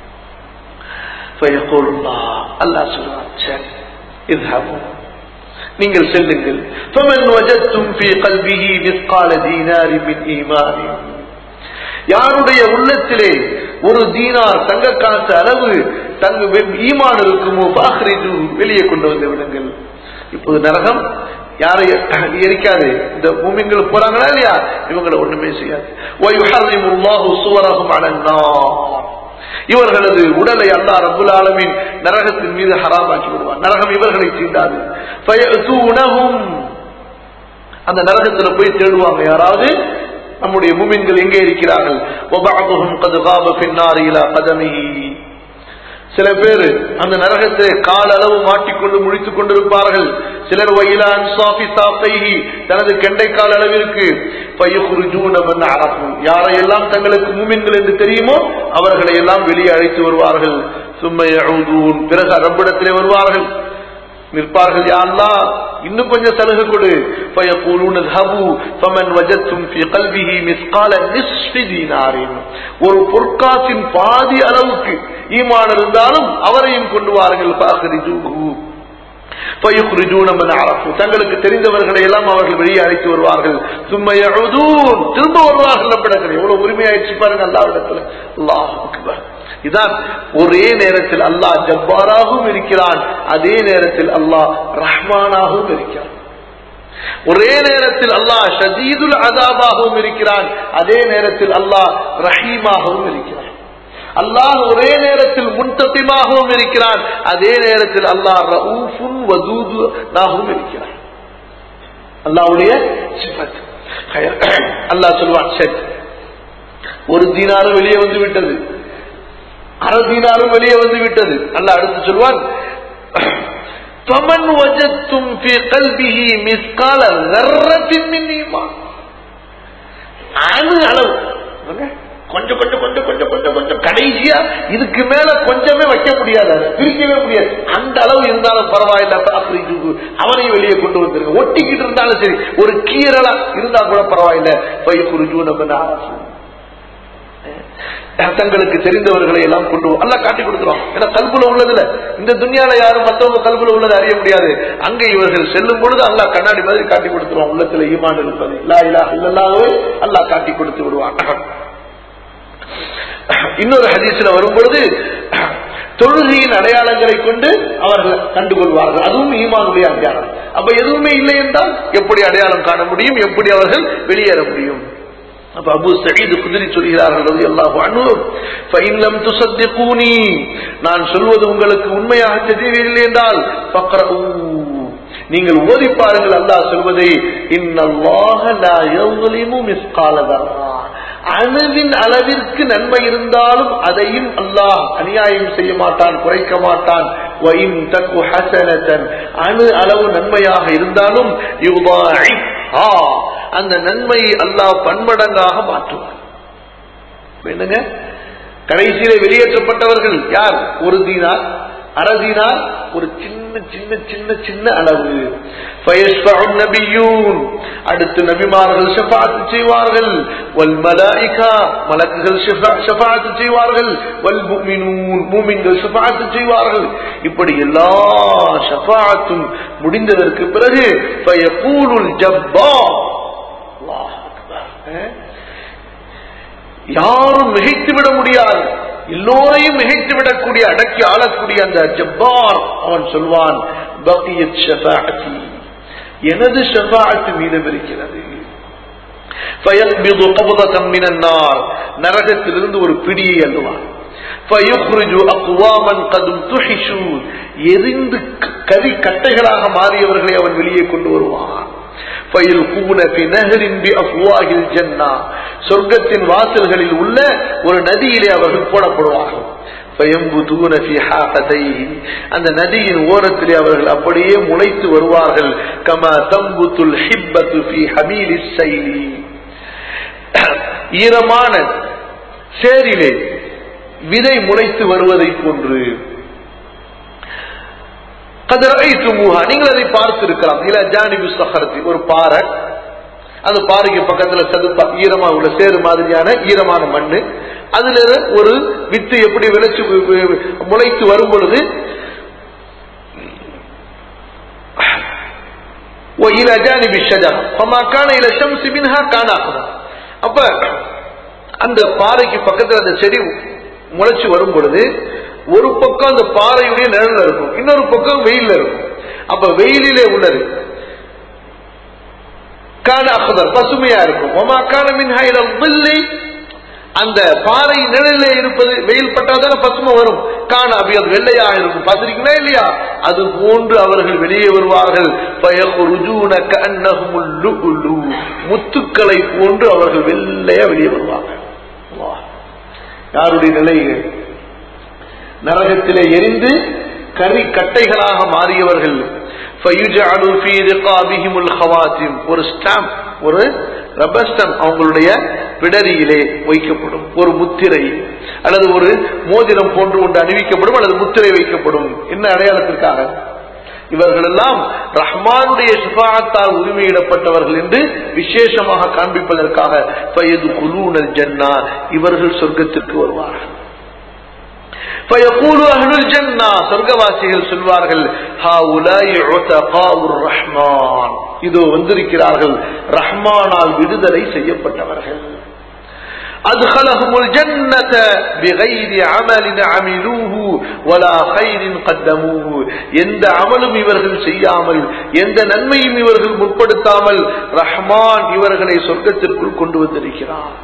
அல்லாஹ் சொல்றான், சரி இذهبوا, நீங்கள் செல்லுங்கள். فمن وجدتم في قلبه مثقال دينار من إيمان, யாருடைய உள்ளத்திலே ஒரு தீனார் தங்க காசு அளவு தங்க ஈமான் இருக்குமோ பாஹ்ரிஜு, வெளியே கொண்டு வந்து விடுங்கள். இப்போது நரகம் யாரை எரிக்காது, இந்த மூமின்கள் போறாங்களா இல்லையா, இவங்களை ஒண்ணுமே செய்யாது. وَيُحَرِّمُ اللَّهُ صُوَرَهُمْ عَلَى النَّارِ, இவர்களது உடலை அல்லாஹ் ரப்புல் ஆலமீன் நரகத்தின் மீது ஹராமாக்கி விடுவார். நரகம் இவர்களை தீண்டாது. فَيَأْتُونَهُمْ, அந்த நரகத்துல போய் தேடுவாங்க யாராவது நம்முடைய மூமின்கள் எங்கே இருக்கிறார்கள். وَبَعْضُهُمْ قَدْ غَابَ فِي النَّارِ إِلَى قَدَمِهِ, சில பேர் அந்த நரகத்தை கால அளவு மாட்டிக்கொண்டு முடித்துக் கொண்டிருப்பார்கள். சிலர் வயிலா அன்சாஃபி சாஃபைஹி, தனது கெண்டைக்கால் அளவிற்கு. ஃபயஹ்ருஜூன மன் அரஃபு, யாரையெல்லாம் தங்களுக்கு மூமின்கள் என்று தெரியுமோ அவர்களை எல்லாம் வெளியே அழைத்து வருவார்கள். சும்ம யஊதூன், பிறகு ரப்பிடத்திலே வருவார்கள், நிற்பார்கள். யா அல்லாஹ் இன்னும் கொஞ்சம் சலுகை கொடு. ஃபயகூலூன ذهبوا فمن وجدتم في قلبه مثقال نصف دينار, ஒரு பொற்காசின் பாதி அளவுக்கு ஈமான் இருந்தாலும் அவரையும் கொண்டு வாருங்கள். ஃபஅக்ரிஜூஹு ஃபயக்ரிஜூன மன் அரஃபு, தங்களுக்கு தெரிந்தவர்களை எல்லாம் அவர்கள் வெளியே அழைத்து வருவார்கள். சும்ம யஊதூன், திரும்ப வருவார்கள் ரப்பிடத்திலே. எவ்வளவு உரிமையாயிடுச்சு பாருங்க அல்லாஹ்விடத்துல. அல்லாஹ் அக்பர். இதான் ஒரே நேரத்தில் அல்லாஹ் ஜப்பாராகவும் இருக்கிறான், அதே நேரத்தில் அல்லாஹ் ரஹ்மானாகவும் இருக்கிறான். ஒரே நேரத்தில் அல்லாஹ் ஷதீதுல் அஸாபாகவும் இருக்கிறான், அதே நேரத்தில் அல்லாஹ் ரஹீமாகவும் இருக்கிறான். அல்லாஹ் ஒரே நேரத்தில் முன்தகிமாகவும் இருக்கிறான், அதே நேரத்தில் அல்லாஹ் ரഊஃபுன் வதூதுனாகவும் இருக்கிறான். அல்லாஹ்வுடைய சிஃபத். அல்லாஹ் சொல்வான், சரி ஒரு தீனார் வெளியே வந்து விட்டது, அரை தீனாரும் வெளியே வந்து விட்டது. அல்லாஹ் அடுத்து சொல்வான், فمن وجدتم في قلبه مثقال ذرة من إيمان, அணு அளவு, கொஞ்சம் கொஞ்சம் கொஞ்சம் கொஞ்சம் கொஞ்சம் கொஞ்சம் கடைசியா இதுக்கு மேல கொஞ்சமே வைக்க முடியாது, பிரிக்கவே முடியாது, அந்த அளவு இருந்தாலும் பரவாயில்ல, அவனையும் வெளியே கொண்டு வந்துருங்க. ஒட்டிக்கிட்டு இருந்தாலும் சரி, ஒரு கீரலா இருந்தா கூட பரவாயில்ல. தங்களுக்கு தெரிந்தவர்களை எல்லாம் கொண்டு அல்லாஹ் காட்டி கொடுக்கிறோம். ஏன்னா கல்புல உள்ளதுல, இந்த துன்யால யாரும் மற்றவங்க கல்புல உள்ளது அறிய முடியாது. அங்கே இவர்கள் செல்லும் பொழுது அல்லாஹ் கண்ணாடி மாதிரி காட்டி கொடுத்துருவான் உள்ளத்துல ஈமான் இருப்பது. லா இலாஹ இல்லல்லாஹ்வை அல்லாஹ் காட்டி கொடுத்து விடுவான். இன்னொரு ஹதீஸ்ல வரும் பொழுது தொழுகையின் அடையாளங்களை கொண்டு அவர்கள் கண்டுகொள்வார்கள், அதுவும் ஈமானுடைய அடையாளம். அப்ப எதுவுமே இல்லை என்றால் எப்படி அடையாளம் காண முடியும், எப்படி அவர்கள் வெளியேற முடியும்? அப்ப அபூ சயீத் குத்ரி சொல்கிறார்கள் ரலியல்லாஹு அன்ஹு, ஃபஇன் லம் துஸத்திகூனி, நான் சொல்வது உங்களுக்கு உண்மையாக தெரியவில்லை என்றால் ஃபக்ரஊ, நீங்கள் ஓதி பாருங்கள் அல்லாஹ் சொல்வதை, இன்னல்லாஹ லா யظ்லிமு மிஸ்கால தர்ரா, அணுவின் அளவிற்கு நன்மை இருந்தாலும் அதையும் அல்லாஹ் அநியாயம் செய்ய மாட்டான், குறைக்க மாட்டான். வஇன் தகு ஹஸனதன், அணு அளவு நன்மையாக இருந்தாலும் யுதாஇஃப்ஹா, அந்த நன்மையை அல்லாஹ் பன்மடங்காக மாற்றுவார். என்னங்க, கடைசியிலே வெளியேற்றப்பட்டவர்கள் யார்? ஒரு தீனார், அரை தீனார், ஒரு சின்ன சின்ன சின்ன சின்ன அளவு. ஃபயஷ்ஃபஉன் நபியூன், அடுத்து நபிமார்கள் ஷஃபாஅத் செய்வார்கள். வல் மலாயிகா, மலக்குகள் ஷஃபாஅத் செய்வார்கள். வல் முஃமினூன், முஃமின்கள் ஷஃபாஅத் செய்வார்கள். இப்படி எல்லா ஷஃபாஅத்தும் முடிந்ததற்கு பிறகு ஃபயகூலுல் ஜப்பார், அல்லாஹ் அக்பர், யாரும் மிகைத்து விட முடியாது, எல்லோரையும் மிகைத்து விடக்கூடிய, அடக்கி ஆளக்கூடிய அந்த ஜப்பார் அவன் சொல்வான், பகியத் ஷஃபாஅத்தி, எனது ஷஃபாஅத் மீதம் இருக்கிறது. ஃபயக்பிது கப்ததன் மினன் நார், நரகத்திலிருந்து ஒரு பிடியை அள்ளுவான். ஃபயுக்ரிஜு அக்வாமன் கத் துஹிஷு, எரிந்து கரி கட்டைகளாக மாறியவர்களை அவன் வெளியே கொண்டு வருவான். சொர்க்கத்தின் வாசல்களில் உள்ள ஒரு நதியிலே அவர்கள் போடப்படுவார்கள். அந்த நதியின் ஓரத்திலே அவர்கள் அப்படியே முளைத்து வருவார்கள். கமா தம்புத்துல் ஹிப்பத்து ஃபீ ஹமீலிஸ் ஸைலி, ஈரமான சேரிலே விதை முளைத்து வருவதை போன்று. நீங்கள் அதை பார்த்திருக்கலாம். இல ஜானிபு ஸஹரத்தி, ஒரு பாறை, அந்த பாறைக்கு பக்கத்துல சதுப்பா ஈரமா உள்ள சேரு மாதிரியான ஈரமான மண்ணு, அதுல ஒரு வித்து எப்படி விளைச்சு முளைத்து வரும் பொழுது அப்ப அந்த பாறைக்கு பக்கத்துல அந்த செடி முளைச்சு வரும் பொழுது ஒரு பக்கம் அந்த பாறையுடைய நிழல்ல இருக்கும், இன்னொரு பக்கம் வெயில்ல இருக்கும். அப்ப வெயிலிலே உள்ளது கான அஹ்தர், பசுமையா இருக்கும். ஒமா கான மின்ஹா இலல் ظில்லி, அந்த பாறை நிழலிலே இருப்பது வெயில் பட்டாதான பசுமை வரும். கான அபியத், வெள்ளையா இருக்கும். பார்த்திருக்கீங்களா இல்லையா? அது போன்று அவர்கள் வெளியே வருவார்கள். ஃபயഖ்ருஜூன கஅன்னஹுல் லுஉலு, முத்துக்களை போன்று அவர்கள் வெள்ளையா வெளியே வருவார்கள். அல்லாஹ், யாருடைய நிலை! நரகத்திலே எரிந்து கரி கட்டைகளாக மாறியவர்கள். ஒரு ஸ்டாம்ப், ஒரு ரப்பர் ஸ்டாம்ப் அவங்களுடைய பிடரியிலே வைக்கப்படும், ஒரு முத்திரை அல்லது ஒரு மோதிரம் போன்று ஒன்று அணிவிக்கப்படும் அல்லது முத்திரை வைக்கப்படும். என்ன அடையாளத்திற்காக? இவர்கள் எல்லாம் ரஹ்மானுடைய ஷஃபாஅத்தால் உரிமையிடப்பட்டவர்கள் என்று விசேஷமாக காண்பிப்பதற்காக ஃபயதுகுலூனல் ஜன்னா, இவர்கள் சொர்க்கத்திற்கு வருவார்கள். فيقول أهل الجنة, சொர்க்கவாசிகள் சொல்வார்கள், ஹாஉலாஇ உதகாஉர் ரஹ்மான், இதோ வந்திருக்கிறார்கள் ரஹ்மானால் விடுதலை செய்யப்பட்டவர்கள். அத்கலஹுமுல் ஜன்னத பிகைரி அமலின் அமிலூஹு வலா கைரின் கத்தமூஹு, எந்த அமலும் இவர்கள் செய்யாமல், எந்த நன்மையும் இவர்கள் முற்படுத்தாமல் ரஹ்மான் இவர்களை சொர்க்கத்திற்குள் கொண்டு வந்திருக்கிறார்.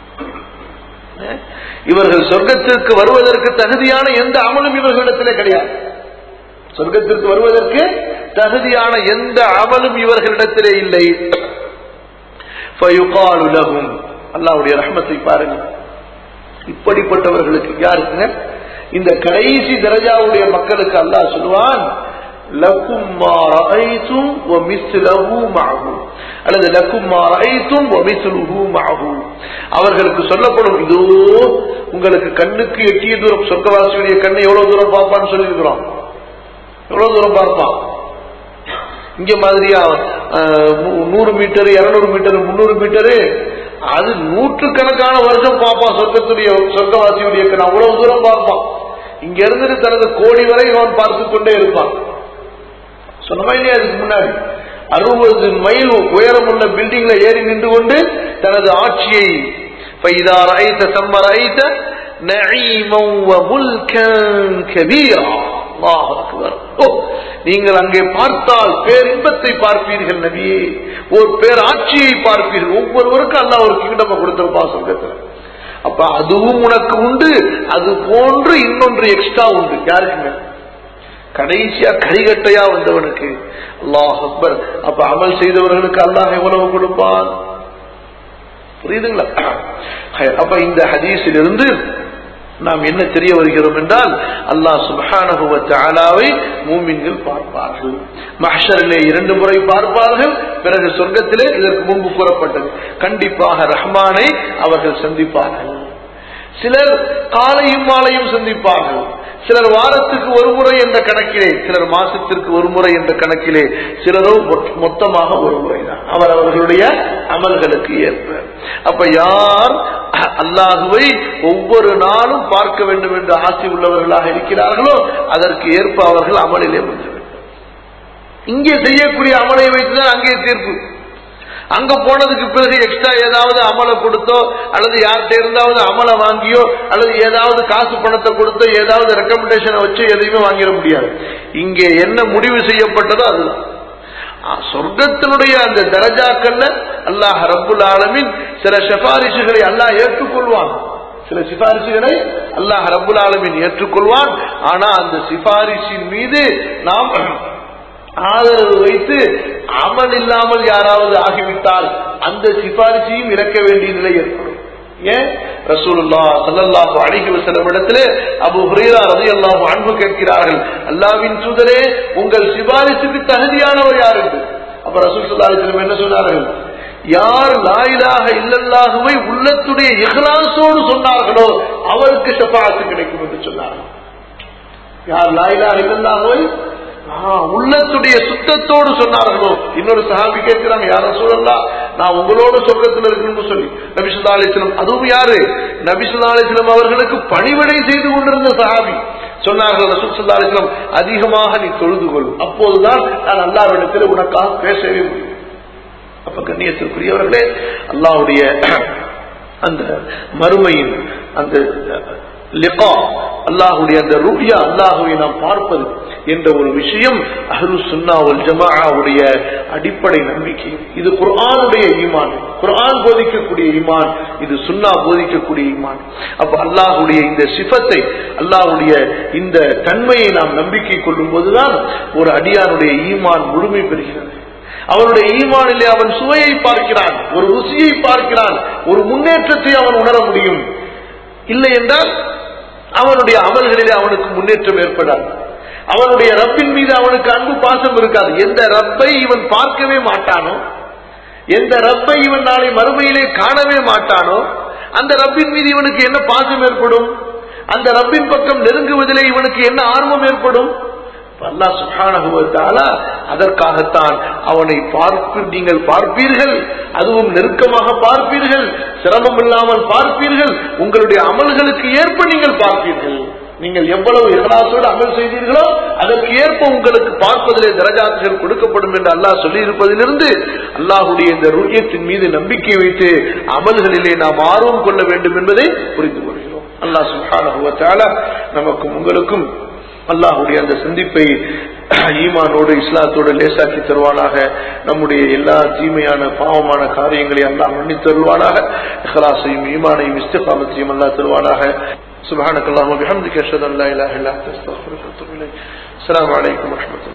இவர்கள் சொர்க்கத்திற்கு வருவதற்கு தகுதியான எந்த அமலும் இவர்களிடத்திலே கிடையாது. சொர்க்கத்திற்கு வருவதற்கு தகுதியான எந்த அமலும் இவர்களிடத்திலே இல்லை. ஃபயுகாலு லஹும், அல்லாஹ்வுடைய ரஹ்மத்தை பாருங்க, இப்படிப்பட்டவர்களுக்கு யாருக்குங்க? இந்த கடைசி தரஜாவுடைய மக்களுக்கு அல்லாஹ் சொல்வான், லக்கும் மா ரஅய்தும் வ மிஸ்லஹு மஅஹு, அல்லது லக்கும் மா ரஅய்தும் வ மிஸ்லுஹு மஅஹு. அவர்களுக்கு சொல்லப்படும், இதோ உங்களுக்கு கண்ணுக்கு எட்டிய தூரம், சொர்க்கவாசியுடைய கண்ணை எவ்வளவு தூரம் பார்ப்பான்னு சொல்லி இருக்கிறோம். எவ்வளவு தூரம் பார்ப்பான்? இங்க மாதிரியா நூறு மீட்டர், இருநூறு மீட்டர், முன்னூறு மீட்டரு, அது நூற்று கணக்கான வருஷம் பார்ப்பான். சொர்க்கத்துடைய சொர்க்கவாசியுடைய கண் அவ்வளவு தூரம் பார்ப்பான். இங்க இருந்து தனது கோடி வரை அவன் பார்த்து கொண்டே இருப்பான். சொன்னமா இல்லையா? அதுக்கு முன்னாடி அறுபது மைல் உயரம் உள்ள பில்டிங்ல ஏறி நின்று கொண்டு தனது ஆட்சியை நீங்கள் அங்கே பார்த்தால் பேரின்பத்தை பார்ப்பீர்கள் நபியே, ஒரு பேர் ஆட்சியை பார்ப்பீர்கள். ஒவ்வொருவருக்கும் அல்லாஹ் ஒரு கிங்டம் கொடுத்திருப்பான் சொர்க்கத்தில். அப்ப அதுவும் உனக்கு உண்டு, அது போன்று இன்னொன்று எக்ஸ்ட்ரா உண்டு. யாருக்குங்க? கடைசியா கரிகட்டையா வந்தவனுக்கு. அல்லாஹ் அக்பர். அப்ப அமல் செய்தவர்களுக்கு அல்லாஹ் எவ்வளவு கொடுப்பான்? புரியுதுங்களா? அப்ப இந்த ஹதீஸில் இருந்து நாம் என்ன தெரிய வருகிறோம் என்றால், அல்லாஹ் சுப்ஹானஹு வ தஆலாவை மூமின்கள் பார்ப்பார்கள். மஹ்ஷரிலே இரண்டு முறை பார்ப்பார்கள், பிறகு சொர்க்கத்திலே இதற்கு முன்பு கூறப்பட்டது கண்டிப்பாக ரஹ்மானை அவர்கள் சந்திப்பார்கள். சிலர் காலையும் மாலையும் சந்திப்பார்கள், சிலர் வாரத்துக்கு ஒரு முறை என்ற கணக்கிலே, சிலர் மாசத்திற்கு ஒரு முறை என்ற கணக்கிலே, சிலரோ மொத்தமாக ஒரு முறைதான், அவர் அவர்களுடைய அமல்களுக்கு ஏற்ப. அப்ப யார் அல்லாஹுவை ஒவ்வொரு நாளும் பார்க்க வேண்டும் என்று ஆசை உள்ளவர்களாக இருக்கிறார்களோ அதற்கு ஏற்ப அவர்கள் அமலிலே வந்து வேண்டும். இங்கே செய்யக்கூடிய அமலை வைத்துதான் அங்கே தீர்ப்பு. அங்க போனதுக்கு பிறகு எக்ஸ்ட்ரா ஏதாவது அமலை கொடுத்தோ அல்லது யார்கிட்ட இருந்தாவது அமலை வாங்கியோ அல்லது ஏதாவது காசு பணத்தை கொடுத்தோ ஏதாவது ரெக்கமெண்டேஷனை வச்சு எதையுமே வாங்கிட முடியாது. இங்கே என்ன முடிவு செய்யப்பட்டதோ அதுதான். சொர்க்கத்தினுடைய அந்த தரஜாக்கள்ல அல்லாஹ் ரப்புல் ஆலமீன் சில சிபாரிசுகளை அல்லாஹ் ஏற்றுக்கொள்வான், சில சிபாரிசுகளை அல்லாஹ் ரப்புல் ஆலமீன் ஏற்றுக்கொள்வான். ஆனா அந்த சிபாரிசின் மீது நாம் ஆதரவு வைத்து அமல் இல்லாமல் யாராவது ஆகிவிட்டால் அந்த சிபாரிசையும் இறக்க வேண்டிய நிலை ஏற்படும். ஏன் ரசூலுல்லாஹ் ஸல்லல்லாஹு அலைஹி வஸல்லம் இடத்திலே அபூ ஹுரைரா ரலியல்லாஹு அன்ஹு கேட்கிறார்கள், அல்லாஹ்வின் தூதரே, உங்கள் சிபாரிசுக்கு தகுதியானவர் யார் என்று. அப்ப ரசூல் ஸல்லல்லாஹு அலைஹி வஸல்லம் என்ன சொன்னார்கள்? யார் லா இலாஹ இல்லல்லாஹுவை உள்ளத்துடைய இஹ்லாஸோடு சொன்னார்களோ அவருக்கு ஷஃபாஅத் கிடைக்கும் என்று சொன்னார்கள். யார் லா இலாஹ இல்லல்லாஹுவை உள்ளத்துடைய சுத்தத்தோடு சொன்னார்களோ. இன்னொரு சஹாபி கேட்கிறாங்க, யார் ரசூலல்லாஹ், நான் உங்களோட சொர்க்கத்தில் இருக்கணும்னு சொல்லி நபி ஸல்லல்லாஹு அலைஹி வஸல்லம், அதுவும் யாரு, நபி ஸல்லல்லாஹு அலைஹி வஸல்லம் அவர்களுக்கு பணிவிடை செய்து கொண்டிருந்த சஹாபி சொன்னார்கள், ரசூல் ஸல்லல்லாஹு அலைஹி வஸல்லம், அதிகமாக நீ தொழுது கொள், அப்போதுதான் நான் அல்லாஹ்விடத்தில் உனக்காக பேசவே முடியும். அப்ப கண்ணியத்திற்குரியவர்களே, அல்லாஹ்வுடைய அந்த மறுமையின் அந்த லிகா, அல்லாஹ்வுடைய அந்த ருயா, அல்லாஹ்வை நாம் பார்ப்பது என்ற ஒரு விஷயம் அஹ்லுஸ் சுன்னா வல் ஜமாஅவுடைய அடிப்படை நம்பிக்கை. இது குர்ஆனுடைய ஈமான், குர்ஆன் போதிக்கக்கூடிய ஈமான், இது சுன்னா போதிக்கக்கூடிய ஈமான். அப்ப அல்லாஹ்வுடைய இந்த சிஃபத்தை, அல்லாஹ்வுடைய இந்த தன்மையை நாம் நம்பிக்கை கொள்ளும் போதுதான் ஒரு அடியானுடைய ஈமான் முழுமை பெறுகிறது. அவனுடைய ஈமானிலே அவன் சுவையை பார்க்கிறான், ஒரு ருசியை பார்க்கிறான், ஒரு முன்னேற்றத்தை அவன் உணர முடியும். இல்லை என்றால் அவனுடைய அமல்களிலே அவனுக்கு முன்னேற்றம் ஏற்படாது. அவனுடைய ரப்பின் மீது அவனுக்கு அன்பு பாசம் இருக்காது. எந்த ரப்பை இவன் பார்க்கவே மாட்டானோ, எந்த ரப்பை இவன் நாளை மறுமையிலே காணவே மாட்டானோ, அந்த ரப்பின் மீது இவனுக்கு என்ன பாசம் ஏற்படும்? அந்த ரப்பின் பக்கம் நெருங்குவதிலே இவனுக்கு என்ன ஆர்வம் ஏற்படும்? அல்லாஹ் சுப்ஹானஹு வ தஆலா அதற்காகத்தான் அவனை பார்ப்பு நீங்கள் பார்ப்பீர்கள், அதுவும் நெருக்கமாக பார்ப்பீர்கள், சிரமம் இல்லாமல் பார்ப்பீர்கள், உங்களுடைய அமல்களுக்கு ஏற்ப நீங்கள் பார்ப்பீர்கள். நீங்கள் எவ்வளவு இஹ்லாஸோடு அமல் செய்தீர்களோ அதற்கு ஏற்ப உங்களுக்கு பார்ப்பதிலே தரஜாத்துகள் கொடுக்கப்படும் என்று அல்லாஹ் சொல்லி இருப்பதிலிருந்து அல்லாஹ்வுடைய இந்த ருஹ்யத்தின் மீது நம்பிக்கை வைத்து அமல்களிலே நாம் ஆர்வம் கொள்ள வேண்டும் என்பதை புரிந்து கொள்கிறோம். அல்லாஹ் சுப்ஹானஹு வ தஆலா நமக்கும் உங்களுக்கும் அல்லாஹ்வுடைய அந்த சந்திப்பை ஈமானோடு இஸ்லாத்தோடு லேசாக்கி தருவானாக. நம்முடைய எல்லா தீமையான பாவமான காரியங்களை அல்லாஹ் மன்னித்து தருவானாக. இஹ்லாஸையும் ஈமானையும் இஸ்திகாமத்தையும் அல்லாஹ் தருவானாக. சுப்ஹானக அல்லாஹும்ம வபிஹம்திக அஷ்ஹது அன் லா இலாஹா இல்லா அன்த அஸ்தக்ஃபிருக வ அத்தூபு இலைக். அஸ்ஸலாமு அலைக்கும் வரஹ்மத்துல்லாஹி.